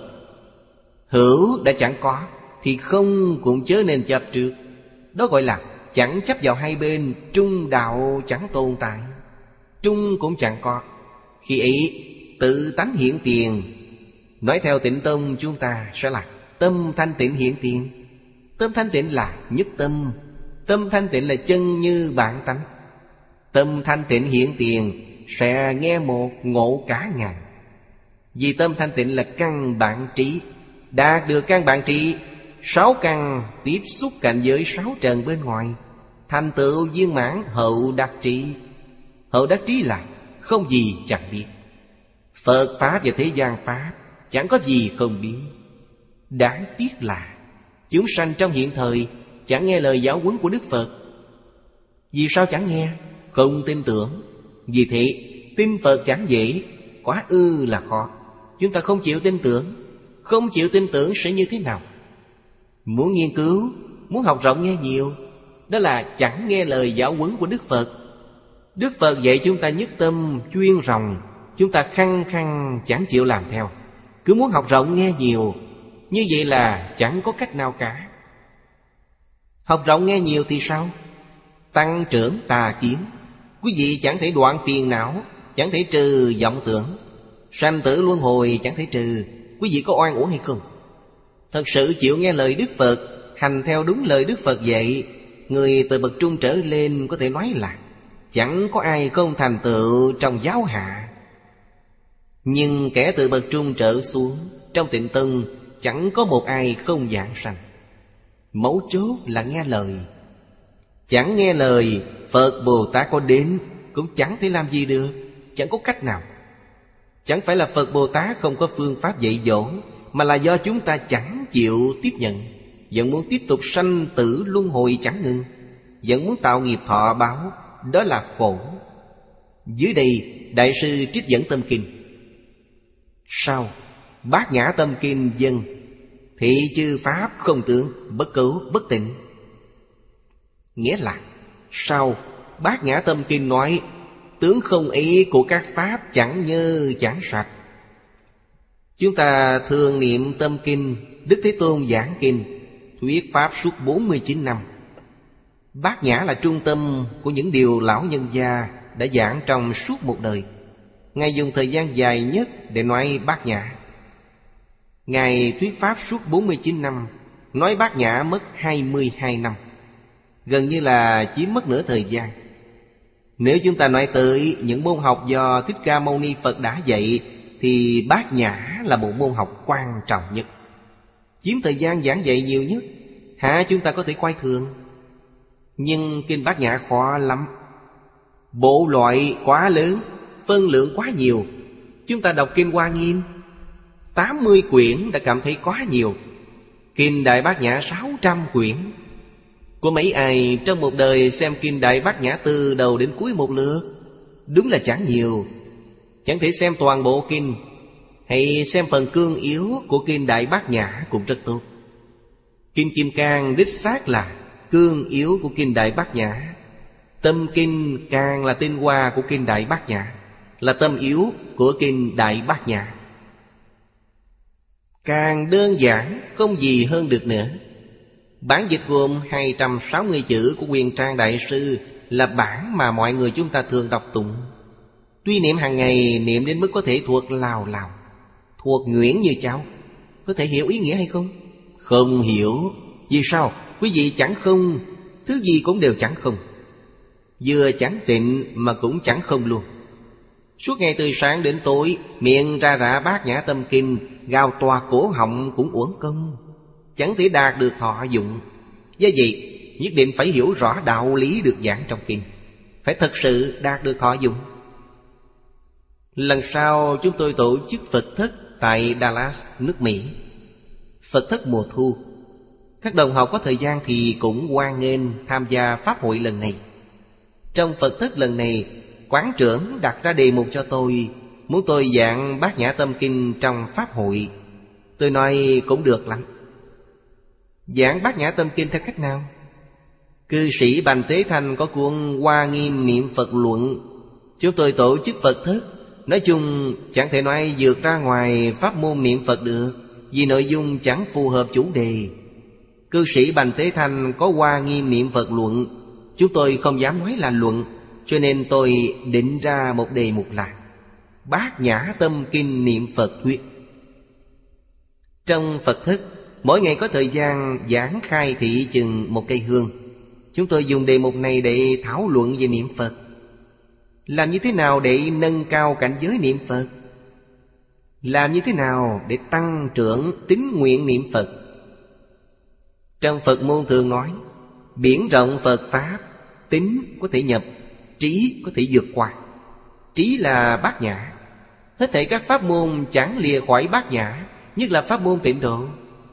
Hữu đã chẳng có thì không cũng chớ nên chấp trước. Đó gọi là chẳng chấp vào hai bên, trung đạo chẳng tồn tại. Trung cũng chẳng có. Khi ấy tự tánh hiện tiền. Nói theo Tịnh Tông chúng ta sẽ là tâm thanh tịnh hiện tiền. Tâm thanh tịnh là nhất tâm. Tâm thanh tịnh là chân như bản tánh. Tâm thanh tịnh hiện tiền sẽ nghe một ngộ cả ngàn. Vì tâm thanh tịnh là căn bản trí. Đạt được căn bản trí, sáu căn tiếp xúc cảnh giới sáu trần bên ngoài, thành tựu viên mãn hậu đắc trí. Hậu đắc trí là không gì chẳng biết. Phật pháp và thế gian pháp chẳng có gì không biết. Đáng tiếc là chúng sanh trong hiện thời chẳng nghe lời giáo huấn của Đức Phật. Vì sao chẳng nghe? Không tin tưởng. Vì thế tin Phật chẳng dễ, quá ư là khó. Chúng ta không chịu tin tưởng. Không chịu tin tưởng sẽ như thế nào? Muốn nghiên cứu, muốn học rộng nghe nhiều, đó là chẳng nghe lời giáo huấn của Đức Phật. Đức Phật dạy chúng ta nhất tâm chuyên ròng, chúng ta khăng khăng chẳng chịu làm theo. Cứ muốn học rộng nghe nhiều, như vậy là chẳng có cách nào cả. Học rộng nghe nhiều thì sao? Tăng trưởng tà kiến. Quý vị chẳng thể đoạn phiền não, chẳng thể trừ vọng tưởng. Sanh tử luân hồi chẳng thể trừ. Quý vị có oan uổng hay không? Thật sự chịu nghe lời Đức Phật, hành theo đúng lời Đức Phật dạy, người từ bậc trung trở lên có thể nói là chẳng có ai không thành tựu trong giáo hạ. Nhưng kẻ từ bậc trung trở xuống, trong Tịnh Tông chẳng có một ai không giảng sanh. Mấu chốt là nghe lời. Chẳng nghe lời, Phật Bồ Tát có đến cũng chẳng thể làm gì được. Chẳng có cách nào. Chẳng phải là Phật Bồ Tát không có phương pháp dạy dỗ, mà là do chúng ta chẳng chịu tiếp nhận, vẫn muốn tiếp tục sanh tử luân hồi chẳng ngừng, vẫn muốn tạo nghiệp thọ báo. Đó là khổ. Dưới đây Đại sư trích dẫn Tâm Kinh. Sau Bát Nhã Tâm Kinh dân: thị chư pháp không tướng, bất cứu bất tịnh. Nghĩa là sau Bát Nhã Tâm Kinh nói tướng không ý của các pháp chẳng nhơ chẳng sạch. Chúng ta thường niệm Tâm Kinh, Đức Thế Tôn giảng kinh, thuyết pháp suốt bốn mươi chín năm. Bát Nhã là trung tâm của những điều lão nhân gia đã giảng trong suốt một đời. Ngài dùng thời gian dài nhất để nói Bát Nhã. Ngài thuyết pháp suốt bốn mươi chín năm, nói Bát Nhã mất hai mươi hai năm, gần như là chỉ mất nửa thời gian. Nếu chúng ta nói tới những môn học do Thích Ca Mâu Ni Phật đã dạy, thì Bát Nhã là một môn học quan trọng nhất, chiếm thời gian giảng dạy nhiều nhất. Hả chúng ta có thể coi thường. Nhưng kinh Bát Nhã khó lắm. Bộ loại quá lớn, phân lượng quá nhiều. Chúng ta đọc kinh Hoa Nghiêm tám mươi quyển đã cảm thấy quá nhiều. Kinh Đại Bát Nhã sáu trăm quyển. Có mấy ai trong một đời xem kinh Đại Bát Nhã từ đầu đến cuối một lượt? Đúng là chẳng nhiều. Chẳng thể xem toàn bộ kinh, hay xem phần cương yếu của kinh Đại Bát Nhã cũng rất tốt. Kinh Kim Cang đích xác là cương yếu của kinh Đại Bát Nhã. Tâm kinh càng là tinh hoa của kinh Đại Bát Nhã, là tâm yếu của kinh Đại Bát Nhã. Càng đơn giản không gì hơn được nữa. Bản dịch gồm hai trăm sáu mươi chữ của Quyền Trang Đại Sư, là bản mà mọi người chúng ta thường đọc tụng. Tuy niệm hàng ngày, niệm đến mức có thể thuộc lào lào, thuộc nhuyễn như cháo. Có thể hiểu ý nghĩa hay không? Không hiểu. Vì sao? Quý vị chẳng không, thứ gì cũng đều chẳng không. Vừa chẳng tịnh mà cũng chẳng không luôn. Suốt ngày từ sáng đến tối, miệng ra rã Bát Nhã Tâm Kinh, gào toa cổ họng cũng uổng công, chẳng thể đạt được thọ dụng. Do vậy, nhất định phải hiểu rõ đạo lý được giảng trong kinh, phải thật sự đạt được thọ dụng. Lần sau chúng tôi tổ chức Phật thất tại Dallas, nước Mỹ. Phật thất mùa thu. Các đồng học có thời gian thì cũng hoan nghênh tham gia pháp hội lần này. Trong Phật thất lần này, quán trưởng đặt ra đề mục cho tôi, muốn tôi giảng Bát Nhã Tâm Kinh trong pháp hội. Tôi nói cũng được lắm. Giảng Bát Nhã Tâm Kinh theo cách nào? Cư sĩ Bành Tế Thanh có cuốn Hoa Nghiêm Niệm Phật Luận. Chúng tôi tổ chức Phật thất. Nói chung chẳng thể nói vượt ra ngoài pháp môn niệm Phật được, vì nội dung chẳng phù hợp chủ đề. Cư sĩ Bành Tế Thanh có Hoa Nghiêm Niệm Phật Luận. Chúng tôi không dám nói là luận, cho nên tôi định ra một đề mục là Bát Nhã Tâm Kinh Niệm Phật Thuyết. Trong Phật thất, mỗi ngày có thời gian giảng khai thị chừng một cây hương. Chúng tôi dùng đề mục này để thảo luận về niệm Phật. Làm như thế nào để nâng cao cảnh giới niệm Phật? Làm như thế nào để tăng trưởng tín nguyện niệm Phật? Trong Phật môn thường nói, biển rộng Phật Pháp, tín có thể nhập, trí có thể vượt qua. Trí là Bát Nhã. Hết thảy các pháp môn chẳng lìa khỏi Bát Nhã, nhất là pháp môn Tịnh Độ.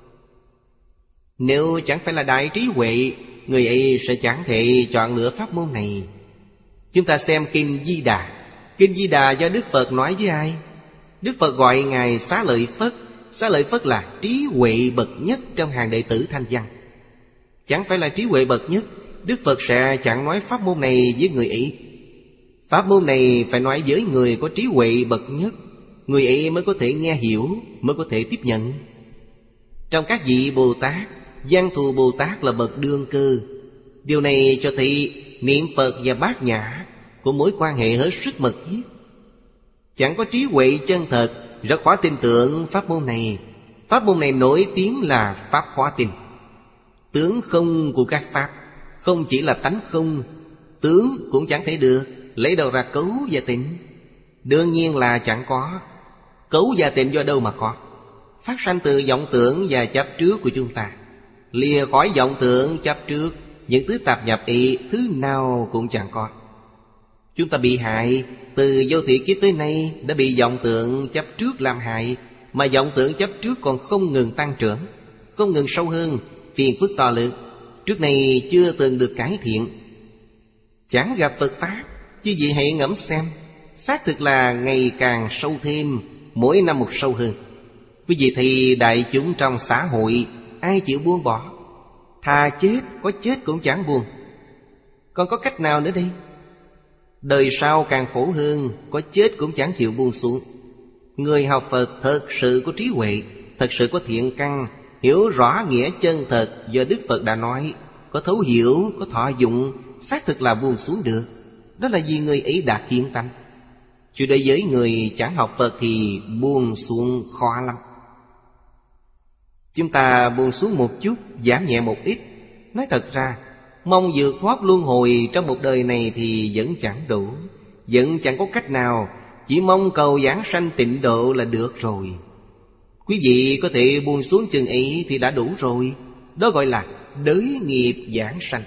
Nếu chẳng phải là đại trí huệ, người ấy sẽ chẳng thể chọn lựa pháp môn này. Chúng ta xem Kinh Di Đà. Kinh Di Đà do Đức Phật nói với ai? Đức Phật gọi Ngài Xá Lợi Phất. Xá Lợi Phất là trí huệ bậc nhất trong hàng đệ tử Thanh Văn. Chẳng phải là trí huệ bậc nhất, Đức Phật sẽ chẳng nói pháp môn này với người ấy. Pháp môn này phải nói với người có trí huệ bậc nhất, người ấy mới có thể nghe hiểu, mới có thể tiếp nhận. Trong các vị Bồ Tát, Văn Thù Bồ Tát là bậc đương cơ. Điều này cho thấy niệm Phật và Bát Nhã có mối quan hệ hết sức mật thiết. Chẳng có trí huệ chân thật, rất khó tin tưởng pháp môn này. Pháp môn này nổi tiếng là pháp khó tin. Tướng không của các pháp không chỉ là tánh không, tướng cũng chẳng thể được, lấy đâu ra cấu và tịnh? Đương nhiên là chẳng có. Cấu và tịnh do đâu mà có? Phát sanh từ vọng tưởng và chấp trước của chúng ta. Lìa khỏi vọng tưởng chấp trước, những thứ tạp nhập ý thứ nào cũng chẳng có. Chúng ta bị hại, từ vô thị kiếp tới nay đã bị vọng tượng chấp trước làm hại, mà vọng tượng chấp trước còn không ngừng tăng trưởng, không ngừng sâu hơn, phiền phức to lớn, trước này chưa từng được cải thiện. Chẳng gặp Phật Pháp, chứ vị hãy ngẫm xem, xác thực là ngày càng sâu thêm, mỗi năm một sâu hơn. Quý vị thì đại chúng trong xã hội, ai chịu buông bỏ? Thà chết, có chết cũng chẳng buông. Còn có cách nào nữa đây? Đời sau càng khổ hơn, có chết cũng chẳng chịu buông xuống. Người học Phật thật sự có trí huệ, thật sự có thiện căn, hiểu rõ nghĩa chân thật do Đức Phật đã nói, có thấu hiểu, có thọ dụng, xác thực là buông xuống được. Đó là vì người ấy đã kiên tâm. Chứ đối với người chẳng học Phật thì buông xuống khó lắm. Chúng ta buông xuống một chút, giảm nhẹ một ít. Nói thật ra, mong vượt thoát luân hồi trong một đời này thì vẫn chẳng đủ, vẫn chẳng có cách nào. Chỉ mong cầu giảng sanh tịnh độ là được rồi. Quý vị có thể buông xuống chừng ấy thì đã đủ rồi. Đó gọi là đới nghiệp giảng sanh.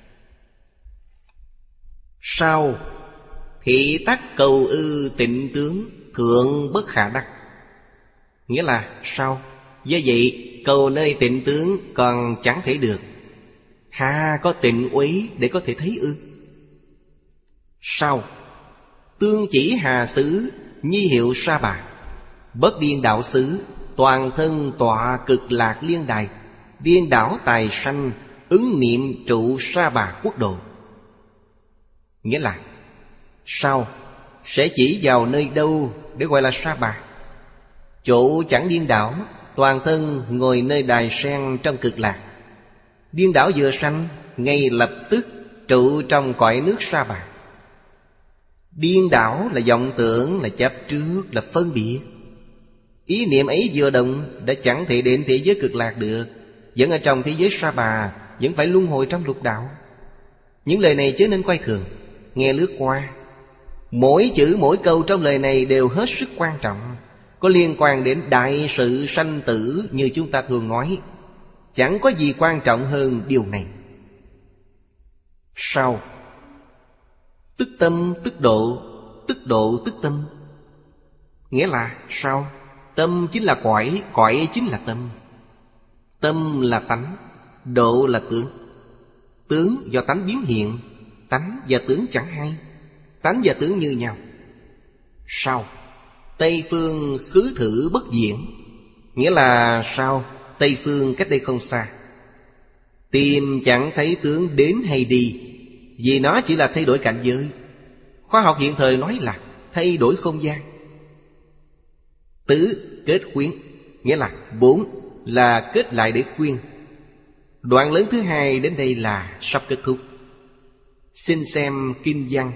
Sau thị tắc cầu ư tịnh tướng, thượng bất khả đắc. Nghĩa là sao? Do vậy cầu nơi tịnh tướng còn chẳng thể được. Hà có tịnh úy để có thể thấy ư? Sau tương chỉ hà xứ, nhi hiệu Sa Bà. Bất điên đạo xứ, toàn thân tọa cực lạc liên đài. Điên đảo tài sanh, ứng niệm trụ Sa Bà quốc độ. Nghĩa là sau sẽ chỉ vào nơi đâu để gọi là Sa Bà. Chỗ chẳng điên đảo, toàn thân ngồi nơi đài sen trong cực lạc. Điên đảo vừa sanh, ngay lập tức trụ trong cõi nước Sa Bà. Điên đảo là vọng tưởng, là chấp trước, là phân biệt. Ý niệm ấy vừa động đã chẳng thể đến thế giới cực lạc được, vẫn ở trong thế giới Sa Bà, vẫn phải luân hồi trong lục đạo. Những lời này chớ nên coi thường, nghe lướt qua. Mỗi chữ mỗi câu trong lời này đều hết sức quan trọng, có liên quan đến đại sự sanh tử như chúng ta thường nói. Chẳng có gì quan trọng hơn điều này. Sau, tức tâm tức độ, tức độ tức tâm. Nghĩa là sao? Tâm chính là cõi, cõi chính là tâm. Tâm là tánh, độ là tướng. Tướng do tánh biến hiện, tánh và tướng chẳng hay. Tánh và tướng như nhau. Sau, Tây phương khứ thử bất diễn. Nghĩa là sao? Tây phương cách đây không xa, tìm chẳng thấy tướng đến hay đi, vì nó chỉ là thay đổi cảnh giới. Khoa học hiện thời nói là thay đổi không gian. Tứ kết khuyến, nghĩa là bốn là kết lại để khuyên. Đoạn lớn thứ hai đến đây là sắp kết thúc. Xin xem kinh văn.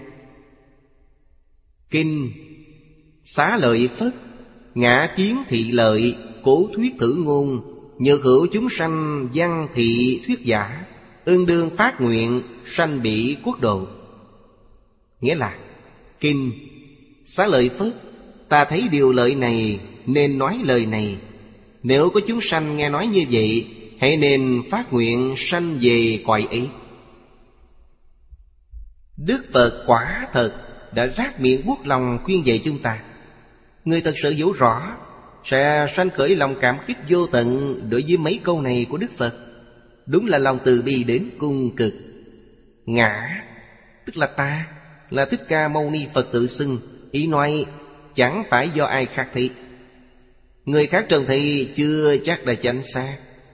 Kinh xá lợi Phất, ngã kiến thị lợi, cố thuyết thử ngôn, nhược hữu chúng sanh văn thị thuyết giả, ương đương phát nguyện sanh bị quốc độ. Nghĩa là kinh xá lợi Phất, ta thấy điều lợi này nên nói lời này. Nếu có chúng sanh nghe nói như vậy, hãy nên phát nguyện sanh về cõi ấy. Đức Phật quả thật đã rát miệng buốt lòng khuyên dạy chúng ta. Người thật sự hiểu rõ sẽ sanh khởi lòng cảm kích vô tận đối với mấy câu này của Đức Phật. Đúng là lòng từ bi đến cùng cực. Ngã tức là ta, là Thích Ca Mâu Ni Phật tự xưng. Ý nói chẳng phải do ai khác thị. Người khác trần thị chưa chắc là chánh xác,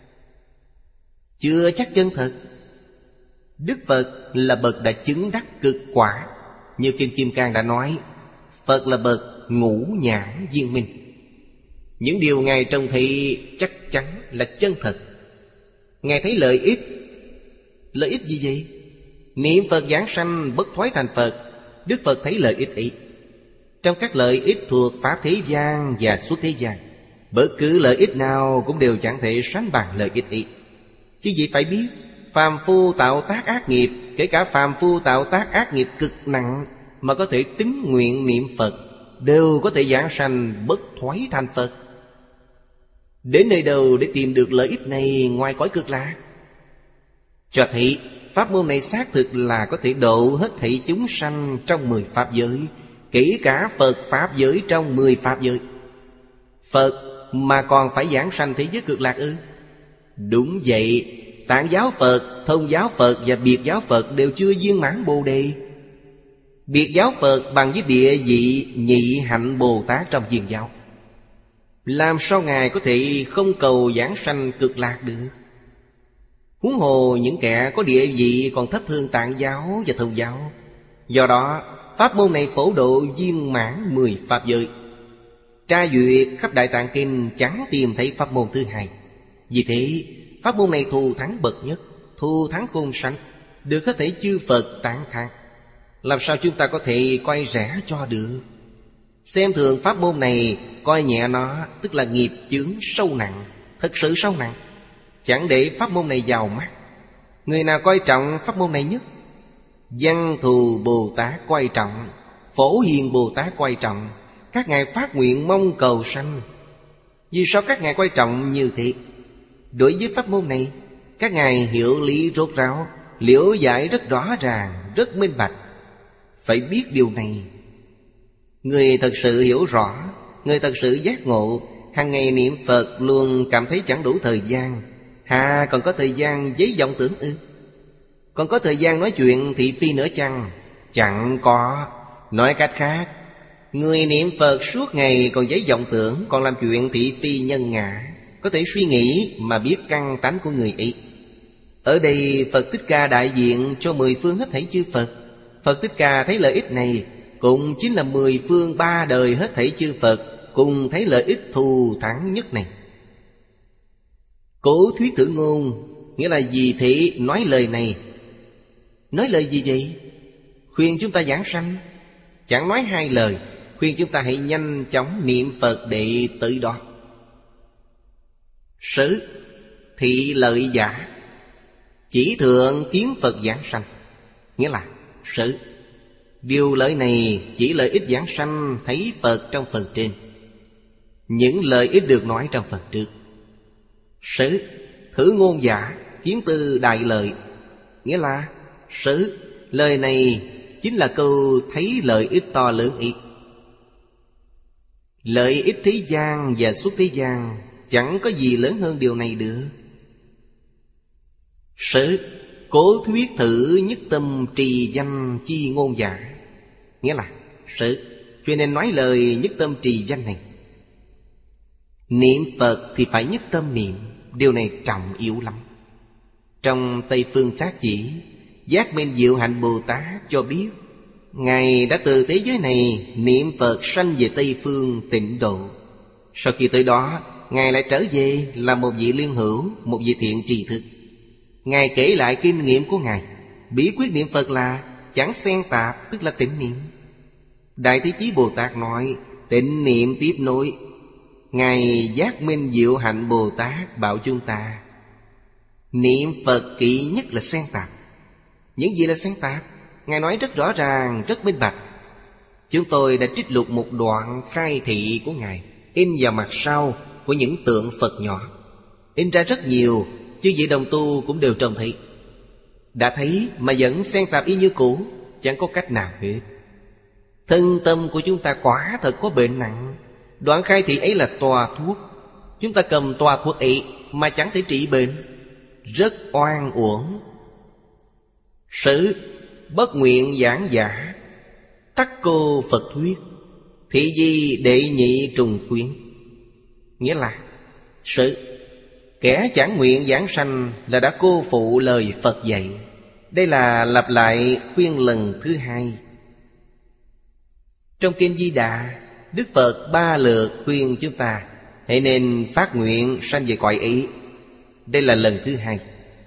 chưa chắc chân thật. Đức Phật là bậc đã chứng đắc cực quả. Như Kinh Kim Cang đã nói, Phật là bậc ngũ nhãn viên minh. Những điều Ngài trông thấy chắc chắn là chân thật. Ngài thấy lợi ích. Lợi ích gì vậy? Niệm Phật giảng sanh bất thoái thành Phật. Đức Phật thấy lợi ích ấy. Trong các lợi ích thuộc Pháp thế gian và xuất thế gian, bất cứ lợi ích nào cũng đều chẳng thể sánh bằng lợi ích ấy. Chứ gì phải biết, phàm phu tạo tác ác nghiệp, kể cả phàm phu tạo tác ác nghiệp cực nặng mà có thể tín nguyện niệm Phật, đều có thể giảng sanh bất thoái thành Phật. Đến nơi đâu để tìm được lợi ích này ngoài cõi cực lạc? Cho thấy pháp môn này xác thực là có thể độ hết thảy chúng sanh trong mười pháp giới, kể cả Phật pháp giới trong mười pháp giới. Phật mà còn phải giảng sanh thế giới cực lạc ư? Đúng vậy. Tạng giáo Phật, Thông giáo Phật và Biệt giáo Phật đều chưa viên mãn Bồ Đề. Biệt giáo Phật bằng với địa vị nhị hạnh Bồ Tát trong viên giáo. Làm sao Ngài có thể không cầu giảng sanh cực lạc được? Huống hồ những kẻ có địa vị còn thấp hơn Tạng giáo và Thông giáo. Do đó pháp môn này phổ độ viên mãn mười pháp giới. Tra duyệt khắp Đại Tạng Kinh chẳng tìm thấy pháp môn thứ hai. Vì thế pháp môn này thù thắng bậc nhất, thù thắng khôn sánh, được có thể chư Phật tán thán. Làm sao chúng ta có thể coi rẻ cho được? Xem thường pháp môn này, coi nhẹ nó, tức là nghiệp chướng sâu nặng, thật sự sâu nặng. Chẳng để pháp môn này vào mắt. Người nào coi trọng pháp môn này nhất? Văn Thù Bồ Tát coi trọng, Phổ Hiền Bồ Tát coi trọng. Các ngài phát nguyện mong cầu sanh. Vì sao các ngài coi trọng như thế? Đối với pháp môn này, các ngài hiểu lý rốt ráo, liễu giải rất rõ ràng, rất minh bạch. Phải biết điều này. Người thật sự hiểu rõ, người thật sự giác ngộ, hàng ngày niệm Phật luôn cảm thấy chẳng đủ thời gian. Hà còn có thời gian giấy vọng tưởng ư? Còn có thời gian nói chuyện thị phi nữa chăng? Chẳng có. Nói cách khác, Người niệm Phật suốt ngày còn giấy vọng tưởng, còn làm chuyện thị phi nhân ngã, có thể suy nghĩ mà biết căn tánh của người ấy. Ở đây Phật Thích Ca đại diện cho mười phương hết thảy chư Phật. Phật Thích Ca thấy lợi ích này, cũng chính là mười phương ba đời hết thảy chư Phật cùng thấy lợi ích thù thắng nhất này. Cố thuyết thử ngôn, nghĩa là vì thế nói lời này. Nói lời gì vậy? Khuyên chúng ta giảng sanh. Chẳng nói hai lời, khuyên chúng ta hãy nhanh chóng niệm Phật để tới đó. Sớ thị lợi giả, chỉ thượng kiến Phật giảng sanh. Nghĩa là sớ, điều lợi này chỉ lợi ích giảng sanh thấy Phật trong phần trên, những lợi ích được nói trong phần trước. Sớ thử ngôn giả, kiến tư đại lợi. Nghĩa là sớ, lời này chính là câu thấy lợi ích to lớn ít. Lợi ích thế gian và suốt thế gian chẳng có gì lớn hơn điều này được. Sớ cố thuyết thử nhất tâm trì danh chi ngôn giả. Nghĩa là sớ, cho nên nói lời nhất tâm trì danh này. Niệm Phật thì phải nhất tâm niệm, điều này trọng yếu lắm. Trong Tây Phương Trác Chỉ, Giác Minh Diệu Hạnh Bồ Tát cho biết, Ngài đã từ thế giới này niệm Phật sanh về Tây Phương Tịnh Độ. Sau khi tới đó, Ngài lại trở về là một vị liên hữu, một vị thiện trì thức. Ngài kể lại kinh nghiệm của Ngài. Bí quyết niệm Phật là chẳng xen tạp, tức là tịnh niệm. Đại Thế Chí Bồ Tát nói tịnh niệm tiếp nối. Ngài Giác Minh Diệu Hạnh Bồ Tát bảo chúng ta niệm Phật kỹ nhất là xen tạp. Những gì là xen tạp? Ngài nói rất rõ ràng, rất minh bạch. Chúng tôi đã trích lục một đoạn khai thị của Ngài, in vào mặt sau của những tượng Phật nhỏ. In ra rất nhiều, chứ vị đồng tu cũng đều trông thấy. Đã thấy mà vẫn xen tạp y như cũ, chẳng có cách nào hết. Thân tâm của chúng ta quả thật có bệnh nặng. Đoạn khai thị ấy là toa thuốc. Chúng ta cầm toa thuốc ấy mà chẳng thể trị bệnh, rất oan uổng. Sử bất nguyện giảng giả, tắc cô Phật thuyết, thị di đệ nhị trùng quyến. Nghĩa là sự kẻ chẳng nguyện giảng sanh là đã cô phụ lời Phật dạy. Đây là lặp lại khuyên lần thứ hai. Trong Kinh Di Đà, Đức Phật ba lượt khuyên chúng ta hãy nên phát nguyện sanh về cõi ấy. Đây là lần thứ hai.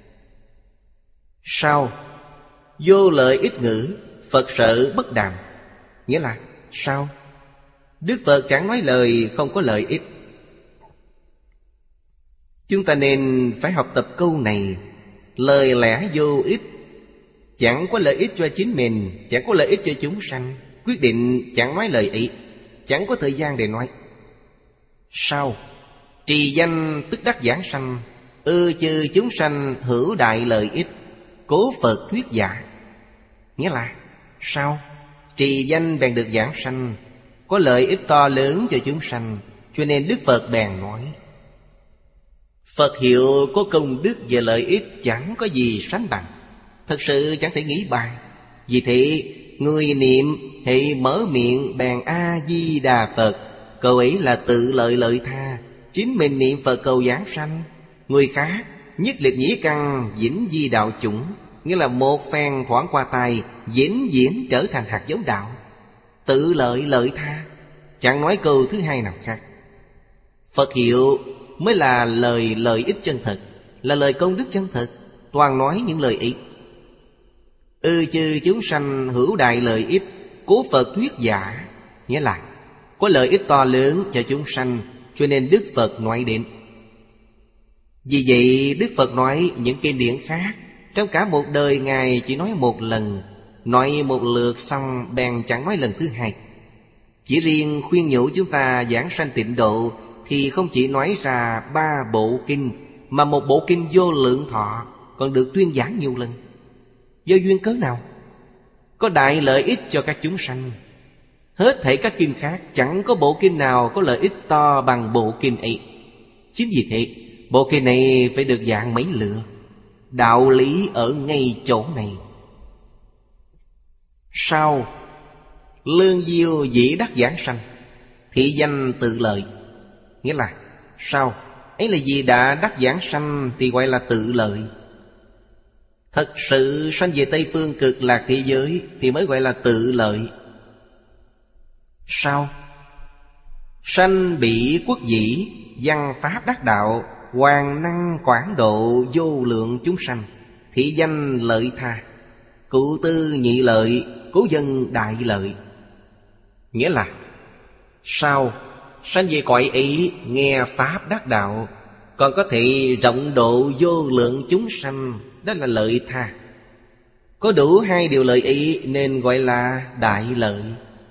Sau vô lợi ích ngữ, Phật sợ bất đàm. Nghĩa là sao? Đức Phật chẳng nói lời không có lợi ích. Chúng ta nên phải học tập câu này. Lời lẽ vô ích, chẳng có lợi ích cho chính mình, chẳng có lợi ích cho chúng sanh. Quyết định chẳng nói lời ấy, chẳng có thời gian để nói. Sau trì danh tức đắc giảng sanh, ư chư chúng sanh hữu đại lợi ích, cố Phật thuyết giả. Nghĩa là sao? Trì danh bèn được giảng sanh, có lợi ích to lớn cho chúng sanh, cho nên Đức Phật bèn nói. Phật hiệu có công đức và lợi ích chẳng có gì sánh bằng, thật sự chẳng thể nghĩ bàn. Vì thế người niệm hãy mở miệng bèn A-di-đà Phật, câu ấy là tự lợi lợi tha. Chính mình niệm Phật cầu giảng sanh, người khác nhất liệt nhĩ căn vĩnh di đạo chủng. Nghĩa là một phen thoảng qua tay, vĩnh viễn trở thành hạt giống đạo. Tự lợi lợi tha, chẳng nói câu thứ hai nào khác. Phật hiệu mới là lời lợi ích chân thật, là lời công đức chân thật. Toàn nói những lời ấy. Ư chư chúng sanh hữu đại lợi ích, cố Phật thuyết giả. Nghĩa là có lợi ích to lớn cho chúng sanh, cho nên Đức Phật nói đến. Vì vậy Đức Phật nói những kinh điển khác, trong cả một đời Ngài chỉ nói một lần, nói một lượt xong bèn chẳng nói lần thứ hai. Chỉ riêng khuyên nhủ chúng ta giảng sanh tịnh độ thì không chỉ nói ra ba bộ kinh, mà một bộ kinh vô lượng thọ còn được tuyên giảng nhiều lần. Do duyên cớ nào? Có đại lợi ích cho các chúng sanh. Hết thảy các kinh khác chẳng có bộ kinh nào có lợi ích to bằng bộ kinh ấy. Chính vì thế bộ kinh này phải được giảng mấy lượt. Đạo lý ở ngay chỗ này. Sau Lương diêu dĩ đắc giảng sanh, thị danh tự lợi. Nghĩa là sao? Ấy là vì đã đắc giảng sanh thì gọi là tự lợi. Thật sự sanh về Tây Phương Cực Lạc thế giới thì mới gọi là tự lợi. Sao? Sanh bị quốc dĩ, văn pháp đắc đạo, hoàng năng quảng độ vô lượng chúng sanh, thị danh lợi tha. Cụ tư nhị lợi, cố dân đại lợi. Nghĩa là sao? Sanh về cõi ấy nghe pháp đắc đạo, còn có thể rộng độ vô lượng chúng sanh, đó là lợi tha. Có đủ hai điều lợi ấy nên gọi là đại lợi.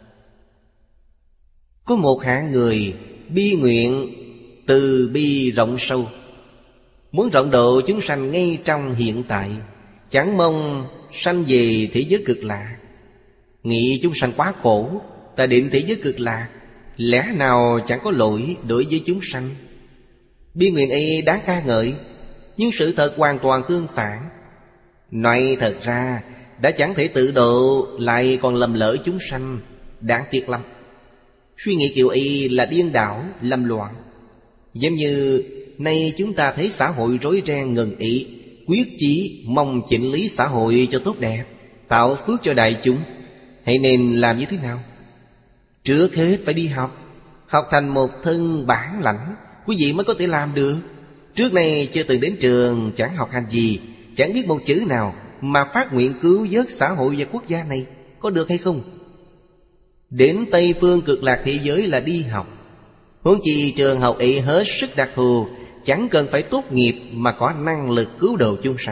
Có một hạng người bi nguyện từ bi rộng sâu, muốn rộng độ chúng sanh ngay trong hiện tại, chẳng mong sanh về thế giới cực lạc. Nghĩ chúng sanh quá khổ, ta định thế giới cực lạc, lẽ nào chẳng có lỗi đối với chúng sanh. Bi nguyện ấy đáng ca ngợi, nhưng sự thật hoàn toàn tương phản. Nói thật ra đã chẳng thể tự độ, lại còn lầm lỡ chúng sanh, đáng tiếc lắm. Suy nghĩ kiểu ấy là điên đảo, lâm loạn. Giống như nay chúng ta thấy xã hội rối ren ngần ý, quyết chí mong chỉnh lý xã hội cho tốt đẹp, tạo phước cho đại chúng. Hãy nên làm như thế nào? Trước hết phải đi học, học thành một thân bản lãnh, quý vị mới có thể làm được. Trước nay chưa từng đến trường, chẳng học hành gì, chẳng biết một chữ nào, mà phát nguyện cứu vớt xã hội và quốc gia này, có được hay không? Đến Tây Phương Cực Lạc thế giới là đi học. Huống chi trường học ấy hết sức đặc thù, chẳng cần phải tốt nghiệp mà có năng lực cứu độ chúng sanh.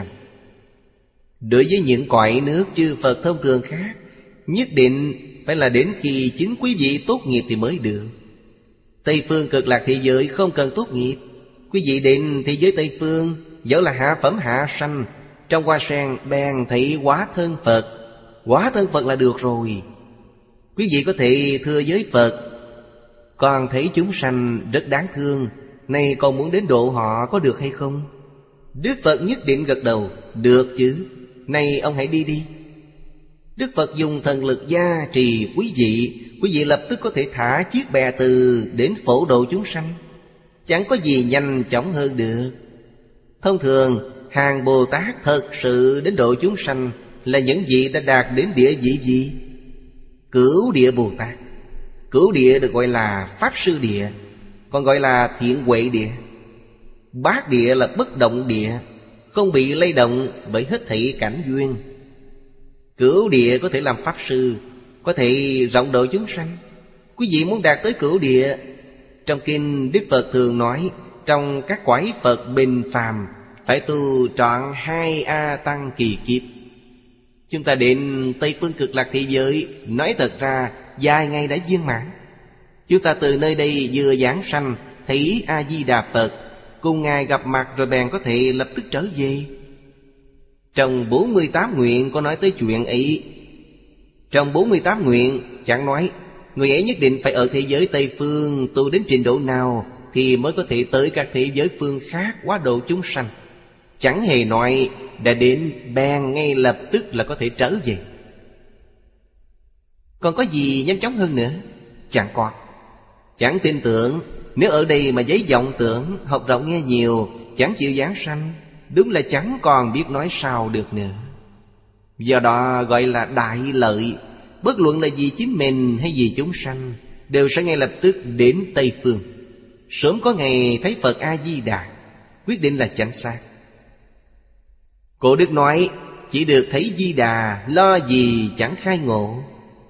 Đối với những cõi nước chư Phật thông thường khác, nhất định phải là đến khi chính quý vị tốt nghiệp thì mới được. Tây Phương Cực Lạc thế giới không cần tốt nghiệp. Quý vị đến thế giới Tây Phương, dẫu là hạ phẩm hạ sanh, trong hoa sen bèn thấy hóa thân Phật. Hóa thân Phật là được rồi. Quý vị có thể thưa với Phật: con thấy chúng sanh rất đáng thương, nay con muốn đến độ họ, có được hay không? Đức Phật nhất định gật đầu: được chứ, nay ông hãy đi đi. Đức Phật dùng thần lực gia trì quý vị, quý vị lập tức có thể thả chiếc bè từ đến phổ độ chúng sanh. Chẳng có gì nhanh chóng hơn được. Thông thường hàng Bồ Tát thật sự đến độ chúng sanh là những vị đã đạt đến địa vị gì? Cửu địa Bồ Tát. Cửu địa được gọi là Pháp Sư địa, còn gọi là Thiện Huệ địa. Bát địa là bất động địa, không bị lay động bởi hết thảy cảnh duyên. Cửu địa có thể làm Pháp Sư, có thể rộng độ chúng sanh. Quý vị muốn đạt tới cửu địa, trong kinh Đức Phật thường nói, trong các cõi Phật bình phàm phải tu trọn hai A Tăng kỳ kiếp. Chúng ta đến Tây Phương Cực Lạc thế giới, nói thật ra vài ngày đã viên mãn. Chúng ta từ nơi đây vừa giảng sanh, thấy A-di-đà Phật, cùng Ngài gặp mặt rồi bèn có thể lập tức trở về. Trong bốn mươi tám nguyện có nói tới chuyện ấy. Trong bốn mươi tám nguyện chẳng nói người ấy nhất định phải ở thế giới Tây Phương tu đến trình độ nào thì mới có thể tới các thế giới phương khác hóa độ chúng sanh. Chẳng hề nói đã đến bèn ngay lập tức là có thể trở về. Còn có gì nhanh chóng hơn nữa? Chẳng có. Chẳng tin tưởng, nếu ở đây mà giấy vọng tưởng, học rộng nghe nhiều, chẳng chịu giảng sanh, đúng là chẳng còn biết nói sao được nữa. Do đó gọi là đại lợi. Bất luận là vì chính mình hay vì chúng sanh, đều sẽ ngay lập tức đến Tây Phương. Sớm có ngày thấy Phật A-di-đà, quyết định là chánh xác. Cổ đức nói, chỉ được thấy Di Đà, lo gì chẳng khai ngộ.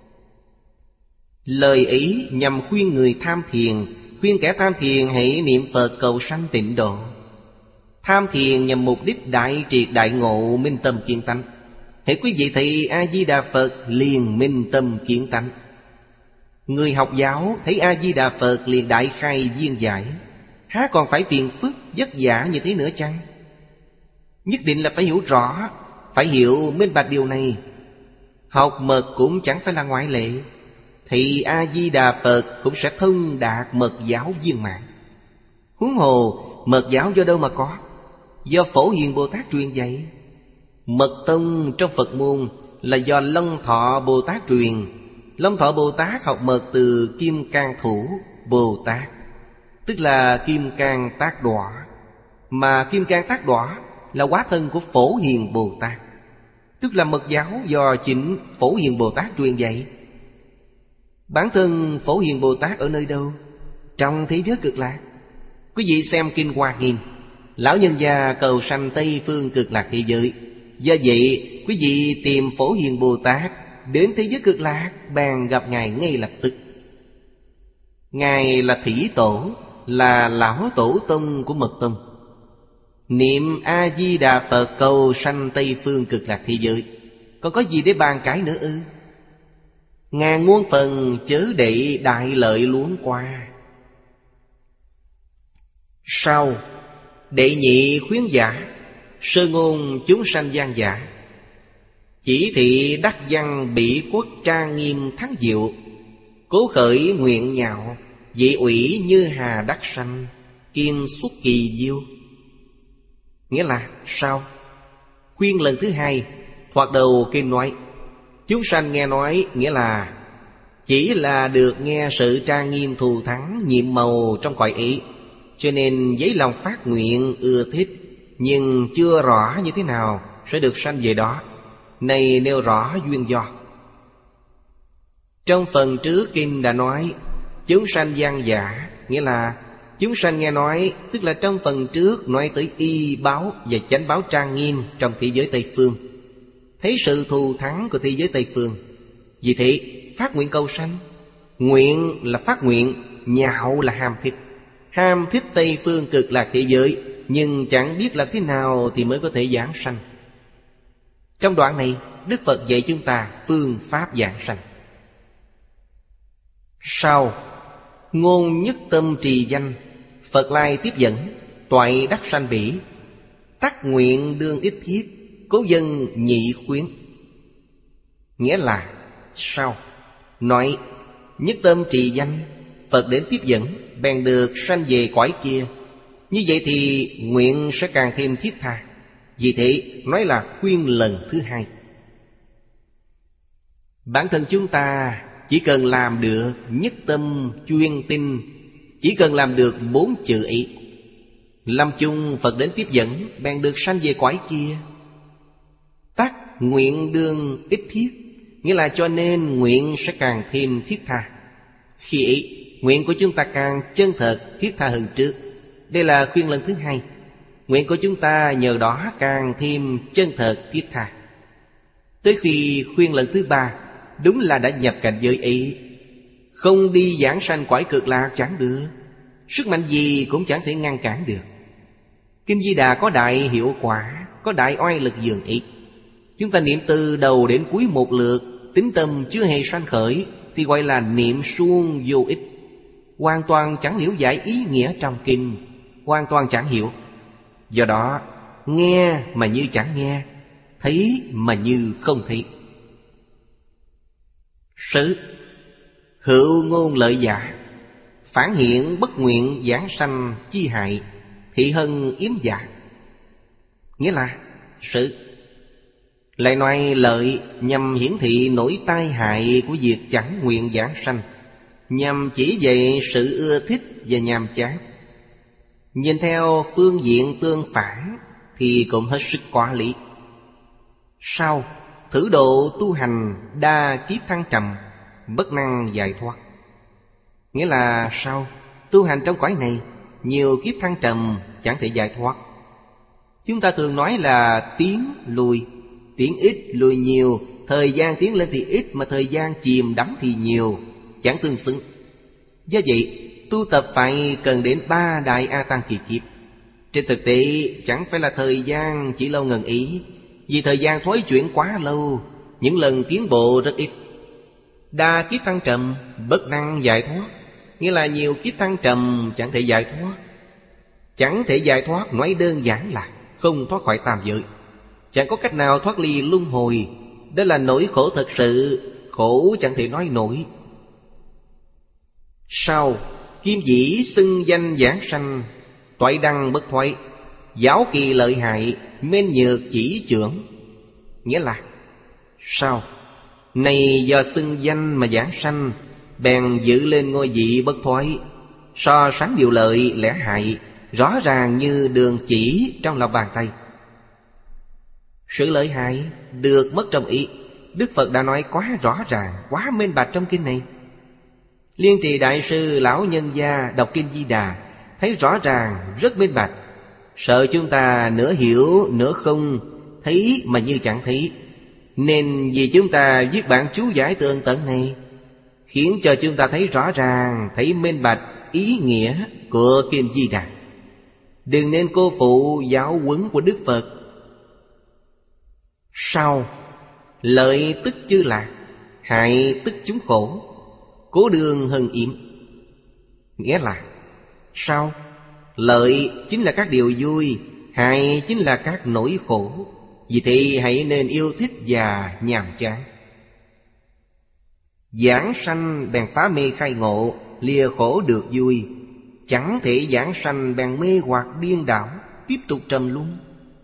Lời ấy nhằm khuyên người tham thiền, khuyên kẻ tham thiền hãy niệm Phật cầu sanh tịnh độ. Tham thiền nhằm mục đích đại triệt đại ngộ, minh tâm kiến tánh. Hãy quý vị thấy A-di-đà Phật liền minh tâm kiến tánh. Người học giáo thấy A-di-đà Phật liền đại khai viên giải, há còn phải phiền phức vất vả như thế nữa chăng? Nhất định là phải hiểu rõ, phải hiểu minh bạch điều này. Học mật cũng chẳng phải là ngoại lệ. Thì A-di-đà Phật cũng sẽ thông đạt mật giáo viên mãn. Huống hồ mật giáo do đâu mà có? Do Phổ Hiền Bồ Tát truyền dạy. Mật tông trong Phật môn là do Long Thọ Bồ Tát truyền, Long Thọ Bồ Tát học mật từ Kim Cang Thủ Bồ Tát, tức là Kim Cang Tác Đọa. Mà Kim Cang Tác Đọa là hóa thân của Phổ Hiền Bồ Tát, tức là mật giáo do chính Phổ Hiền Bồ Tát truyền dạy. Bản thân Phổ Hiền Bồ Tát ở nơi đâu? Trong thế giới Cực Lạc. Quý vị xem Kinh Hoa Nghiêm, lão nhân gia cầu sanh Tây Phương Cực Lạc thế giới. Do vậy quý vị tìm Phổ Hiền Bồ Tát, đến thế giới Cực Lạc bèn gặp Ngài ngay lập tức. Ngài là Thủy Tổ, là lão tổ tông của mật tông. Niệm A-di-đà Phật cầu sanh Tây Phương Cực Lạc thế giới, còn có gì để bàn cãi nữa ư? Ngàn muôn phần chớ để đại lợi luống qua. Sau, đệ nhị khuyến giả, sơ ngôn chúng sanh gian giả. Chỉ thị đắc văn bị quốc trang nghiêm thắng diệu, cố khởi nguyện nhạo, dị ủy như hà đắc sanh, kiên xuất kỳ diêu. Nghĩa là sao? Khuyên lần thứ hai, thoạt đầu kinh nói chúng sanh nghe nói, nghĩa là chỉ là được nghe sự trang nghiêm thù thắng nhiệm màu trong cõi ấy, cho nên giấy lòng phát nguyện ưa thích, nhưng chưa rõ như thế nào sẽ được sanh về đó. Này nêu rõ duyên do. Trong phần trước kinh đã nói chúng sanh gian giả, nghĩa là chúng sanh nghe nói, tức là trong phần trước nói tới y báo và chánh báo trang nghiêm trong thế giới Tây Phương, thấy sự thù thắng của thế giới Tây Phương. Vì thế phát nguyện cầu sanh. Nguyện là phát nguyện, nhạo là ham thích. Ham thích Tây Phương Cực Lạc thế giới, nhưng chẳng biết làm thế nào thì mới có thể giảng sanh. Trong đoạn này Đức Phật dạy chúng ta phương pháp giảng sanh. Sau, ngôn nhất tâm trì danh, Phật lai tiếp dẫn, toại đắc sanh bỉ, tắc nguyện đương ích thiết, cố dân nhị khuyến. Nghĩa là sau nói nhất tâm trì danh, Phật đến tiếp dẫn, bèn được sanh về cõi kia. Như vậy thì nguyện sẽ càng thêm thiết tha. Vì thế nói là khuyên lần thứ hai. Bản thân chúng ta chỉ cần làm được nhất tâm chuyên tinh, chỉ cần làm được bốn chữ ấy, lâm chung Phật đến tiếp dẫn, bèn được sanh về cõi kia. Tắc nguyện đương ích thiết, nghĩa là cho nên nguyện sẽ càng thêm thiết tha. Khi ấy nguyện của chúng ta càng chân thật thiết tha hơn trước. Đây là khuyên lần thứ hai. Nguyện của chúng ta nhờ đó càng thêm chân thật thiết tha. Tới khi khuyên lần thứ ba, đúng là đã nhập cảnh giới ấy. Không đi giảng sanh cõi Cực Lạc chẳng được, sức mạnh gì cũng chẳng thể ngăn cản được. Kinh Di Đà có đại hiệu quả, có đại oai lực dường ấy. Chúng ta niệm từ đầu đến cuối một lượt, tín tâm chưa hề sanh khởi, thì gọi là niệm suông vô ích, hoàn toàn chẳng hiểu giải ý nghĩa trong kinh, hoàn toàn chẳng hiểu. Do đó nghe mà như chẳng nghe, thấy mà như không thấy. Sự hữu ngôn lợi giả, phản hiện bất nguyện giảng sanh chi hại, thị hân yếm giả. Nghĩa là sự lại nói lợi nhằm hiển thị nỗi tai hại của việc chẳng nguyện giảng sanh, nhằm chỉ dạy sự ưa thích và nhàm chán. Nhìn theo phương diện tương phản thì cũng hết sức quá lý. Sau, thử độ tu hành đa kiếp thăng trầm, bất năng giải thoát. Nghĩa là sao? Tu hành trong cõi này nhiều kiếp thăng trầm chẳng thể giải thoát. Chúng ta thường nói là tiến lùi, tiến ít lùi nhiều, thời gian tiến lên thì ít mà thời gian chìm đắm thì nhiều, chẳng tương xứng. Do vậy tu tập phải cần đến ba đại A Tăng kỳ kiếp. Trên thực tế chẳng phải là thời gian chỉ lâu ngần ý, vì thời gian thoái chuyển quá lâu, những lần tiến bộ rất ít. Đa kiếp thăng trầm, bất năng giải thoát, nghĩa là nhiều kiếp thăng trầm chẳng thể giải thoát. Chẳng thể giải thoát nói đơn giản là không thoát khỏi tam giới, chẳng có cách nào thoát ly luân hồi. Đó là nỗi khổ thật sự, khổ chẳng thể nói nổi. Sau, kim dĩ xưng danh giảng sanh, toại đăng bất thoái, giáo kỳ lợi hại, men nhược chỉ trưởng. Nghĩa là sao? Này do xưng danh mà giảng sanh, bèn giữ lên ngôi vị bất thoái. So sánh điều lợi lẽ hại, rõ ràng như đường chỉ trong lòng bàn tay. Sự lợi hại được mất trong ý, Đức Phật đã nói quá rõ ràng, quá minh bạch trong kinh này. Liên Trì Đại Sư Lão Nhân Gia đọc Kinh Di Đà, thấy rõ ràng, rất minh bạch. Sợ chúng ta nửa hiểu, nửa không, thấy mà như chẳng thấy. Nên vì chúng ta viết bản chú giải tường tận này, khiến cho chúng ta thấy rõ ràng, thấy minh bạch ý nghĩa của Kinh Di Đà. Đừng nên cô phụ giáo huấn của Đức Phật. Sau, lợi tức chư lạc, hại tức chúng khổ, cố đường hân yếm. Nghĩa là sau, lợi chính là các điều vui, hại chính là các nỗi khổ. Vì thế hãy nên yêu thích và nhàm chán. Giảng sanh bèn phá mê khai ngộ, lìa khổ được vui. Chẳng thể giảng sanh bèn mê hoặc điên đảo, tiếp tục trầm luân.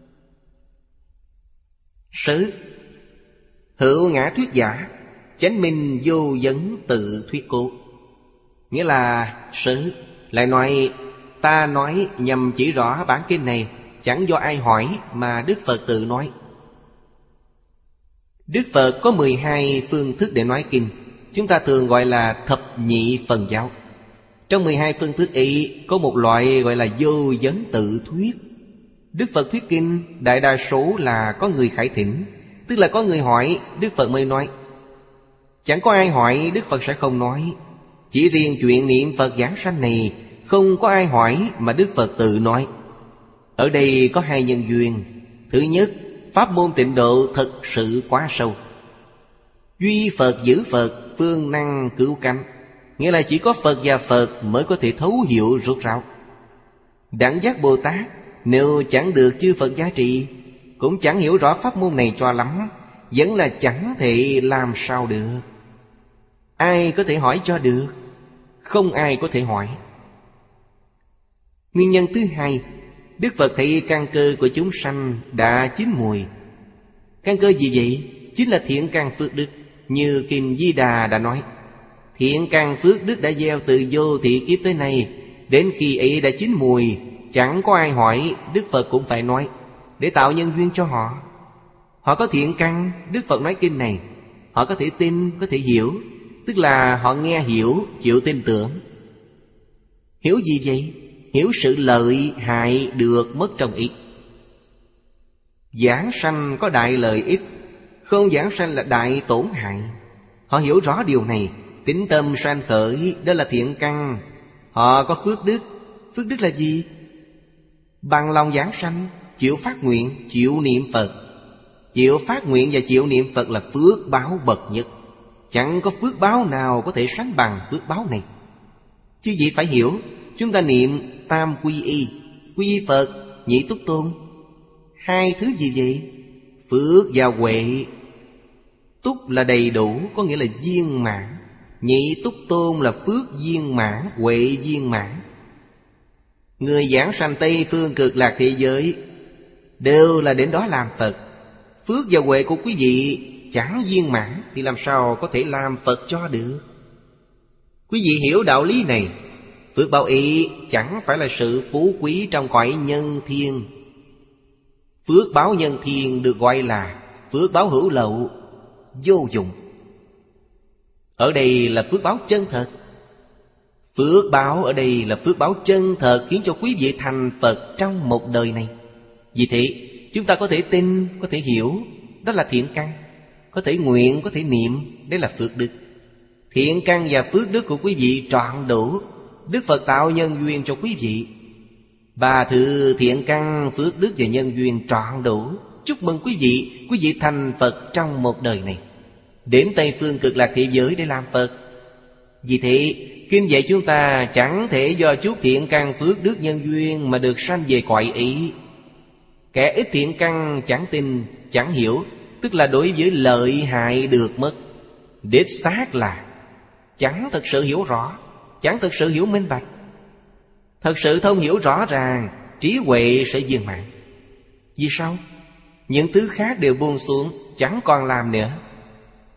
Sớ, hữu ngã thuyết giả, chánh minh vô vấn tự thuyết cố. Nghĩa là sớ lại nói, ta nói nhằm chỉ rõ bản kinh này chẳng do ai hỏi mà Đức Phật tự nói. Đức Phật có mười hai phương thức để nói kinh, chúng ta thường gọi là thập nhị phần giáo. Trong mười hai phương thức ấy có một loại gọi là vô vấn tự thuyết. Đức Phật thuyết kinh đại đa số là có người khải thỉnh, tức là có người hỏi Đức Phật mới nói. Chẳng có ai hỏi Đức Phật sẽ không nói. Chỉ riêng chuyện niệm Phật giảng sanh này không có ai hỏi mà Đức Phật tự nói. Ở đây có hai nhân duyên. Thứ nhất, pháp môn Tịnh Độ thật sự quá sâu. Duy Phật giữ Phật, phương năng cứu cánh. Nghĩa là chỉ có Phật và Phật mới có thể thấu hiểu rốt ráo. Đẳng giác Bồ Tát nếu chẳng được chư Phật giá trị, cũng chẳng hiểu rõ pháp môn này cho lắm, vẫn là chẳng thể làm sao được. Ai có thể hỏi cho được? Không ai có thể hỏi. Nguyên nhân thứ hai, Đức Phật thấy căn cơ của chúng sanh đã chín mùi. Căn cơ gì vậy? Chính là thiện căn phước đức. Như Kinh Di Đà đã nói, thiện căn phước đức đã gieo từ vô thị kiếp tới nay, đến khi ấy đã chín mùi, chẳng có ai hỏi, Đức Phật cũng phải nói, để tạo nhân duyên cho họ. Họ có thiện căn, Đức Phật nói kinh này, họ có thể tin, có thể hiểu, tức là họ nghe hiểu, chịu tin tưởng. Hiểu gì vậy? Hiểu sự lợi hại được mất trong ý. Giảng sanh có đại lợi ích, không giảng sanh là đại tổn hại. Họ hiểu rõ điều này, tín tâm sanh khởi, đó là thiện căn. Họ có phước đức. Phước đức là gì? Bằng lòng giảng sanh, chịu phát nguyện, chịu niệm Phật. Chịu phát nguyện và chịu niệm Phật là phước báo bậc nhất. Chẳng có phước báo nào có thể sánh bằng phước báo này. Chứ gì phải hiểu, chúng ta niệm tam quy y, quy y Phật, nhị túc tôn. Hai thứ gì vậy? Phước và huệ. Túc là đầy đủ, có nghĩa là viên mãn. Nhị túc tôn là phước viên mãn, huệ viên mãn. Người giảng sanh Tây Phương Cực Lạc thế giới đều là đến đó làm Phật. Phước và huệ của quý vị chẳng viên mãn thì làm sao có thể làm Phật cho được? Quý vị hiểu đạo lý này, phước báo ý chẳng phải là sự phú quý trong cõi nhân thiên. Phước báo nhân thiên được gọi là phước báo hữu lậu, vô dụng. Ở đây là phước báo chân thật. Phước báo ở đây là phước báo chân thật, khiến cho quý vị thành Phật trong một đời này. Vì thế chúng ta có thể tin, có thể hiểu, đó là thiện căn. Có thể nguyện, có thể niệm, đấy là phước đức. Thiện căn và phước đức của quý vị trọn đủ, Đức Phật tạo nhân duyên cho quý vị. Ba thứ thiện căn, phước đức và nhân duyên trọn đủ. Chúc mừng quý vị, quý vị thành Phật trong một đời này, đến Tây Phương Cực Lạc thế giới để làm Phật. Vì thế kinh dạy chúng ta chẳng thể do chút thiện căn phước đức nhân duyên mà được sanh về cõi ý. Kẻ ít thiện căn chẳng tin, chẳng hiểu, tức là đối với lợi hại được mất, đích xác là chẳng thực sự hiểu rõ, chẳng thực sự hiểu minh bạch. Thật sự thông hiểu rõ ràng, trí huệ sẽ viên mãn. Vì sao? Những thứ khác đều buông xuống, chẳng còn làm nữa.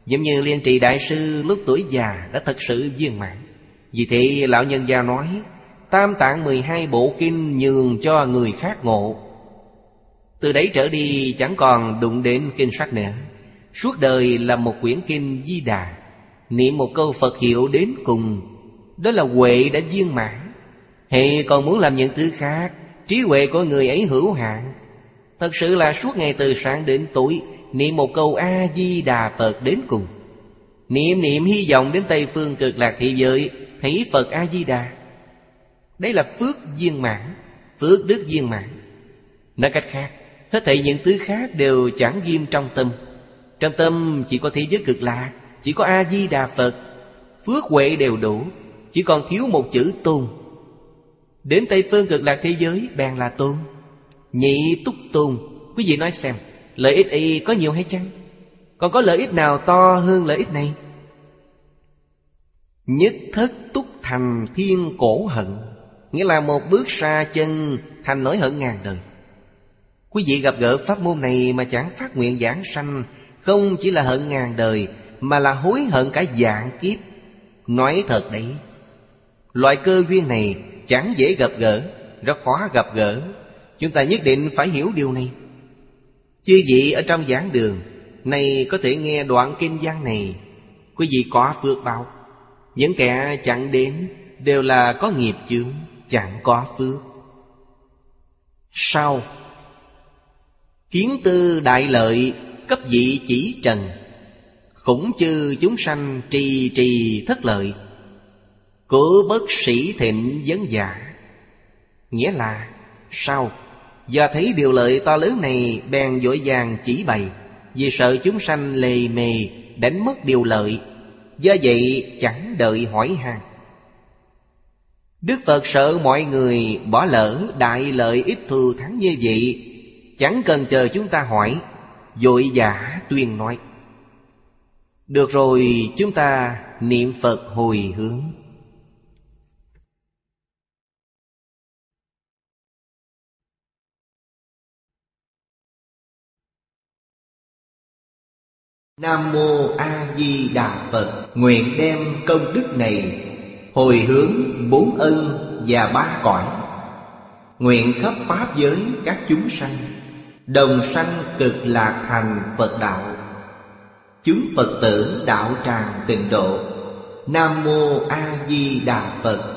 Giống như Liên Trì Đại Sư lúc tuổi già đã thật sự viên mãn. Vì thế lão nhân gia nói tam tạng mười hai bộ kinh nhường cho người khác ngộ. Từ đấy trở đi chẳng còn đụng đến kinh sách nữa. Suốt đời là một quyển kinh Di Đà, niệm một câu Phật hiệu đến cùng, đó là huệ đã viên mãn. Hệ còn muốn làm những thứ khác, trí huệ của người ấy hữu hạn. Thật sự là suốt ngày từ sáng đến tối niệm một câu A-di-đà Phật đến cùng. Niệm niệm hy vọng đến Tây Phương Cực Lạc Thế Giới thấy Phật A-di-đà. Đây là phước viên mãn, phước đức viên mãn. Nói cách khác, hết thảy những thứ khác đều chẳng ghim trong tâm. Trong tâm chỉ có thế giới cực lạc, chỉ có A-di-đà Phật. Phước huệ đều đủ, chỉ còn thiếu một chữ tôn. Đến Tây Phương Cực Lạc Thế Giới bèn là tôn, nhị túc tôn. Quý vị nói xem, lợi ích ấy có nhiều hay chăng? Còn có lợi ích nào to hơn lợi ích này? Nhất thất túc thành thiên cổ hận, nghĩa là một bước xa chân thành nỗi hận ngàn đời. Quý vị gặp gỡ pháp môn này mà chẳng phát nguyện giảng sanh, không chỉ là hận ngàn đời, mà là hối hận cả vạn kiếp. Nói thật đấy, loại cơ duyên này chẳng dễ gặp gỡ, rất khó gặp gỡ. Chúng ta nhất định phải hiểu điều này. Chư vị ở trong giảng đường này có thể nghe đoạn kinh văn này, quý vị có phước báo. Những kẻ chẳng đến đều là có nghiệp chướng, chẳng có phước. Sau kiến tư đại lợi, cấp vị chỉ trần, khủng chư chúng sanh trì trì thất lợi, của bất sĩ thịnh vấn giả. Nghĩa là sau do thấy điều lợi to lớn này bèn vội vàng chỉ bày, vì sợ chúng sanh lề mề đánh mất điều lợi, do vậy chẳng đợi hỏi han. Đức Phật sợ mọi người bỏ lỡ đại lợi ích thù thắng như vậy, chẳng cần chờ chúng ta hỏi, vội vã tuyên nói. Được rồi, chúng ta niệm Phật hồi hướng. Nam Mô A Di Đà Phật. Nguyện đem công đức này hồi hướng bốn ân và ba cõi, nguyện khắp pháp giới các chúng sanh đồng sanh cực lạc thành Phật đạo. Chúng Phật tử đạo tràng tịnh độ. Nam Mô A Di Đà Phật.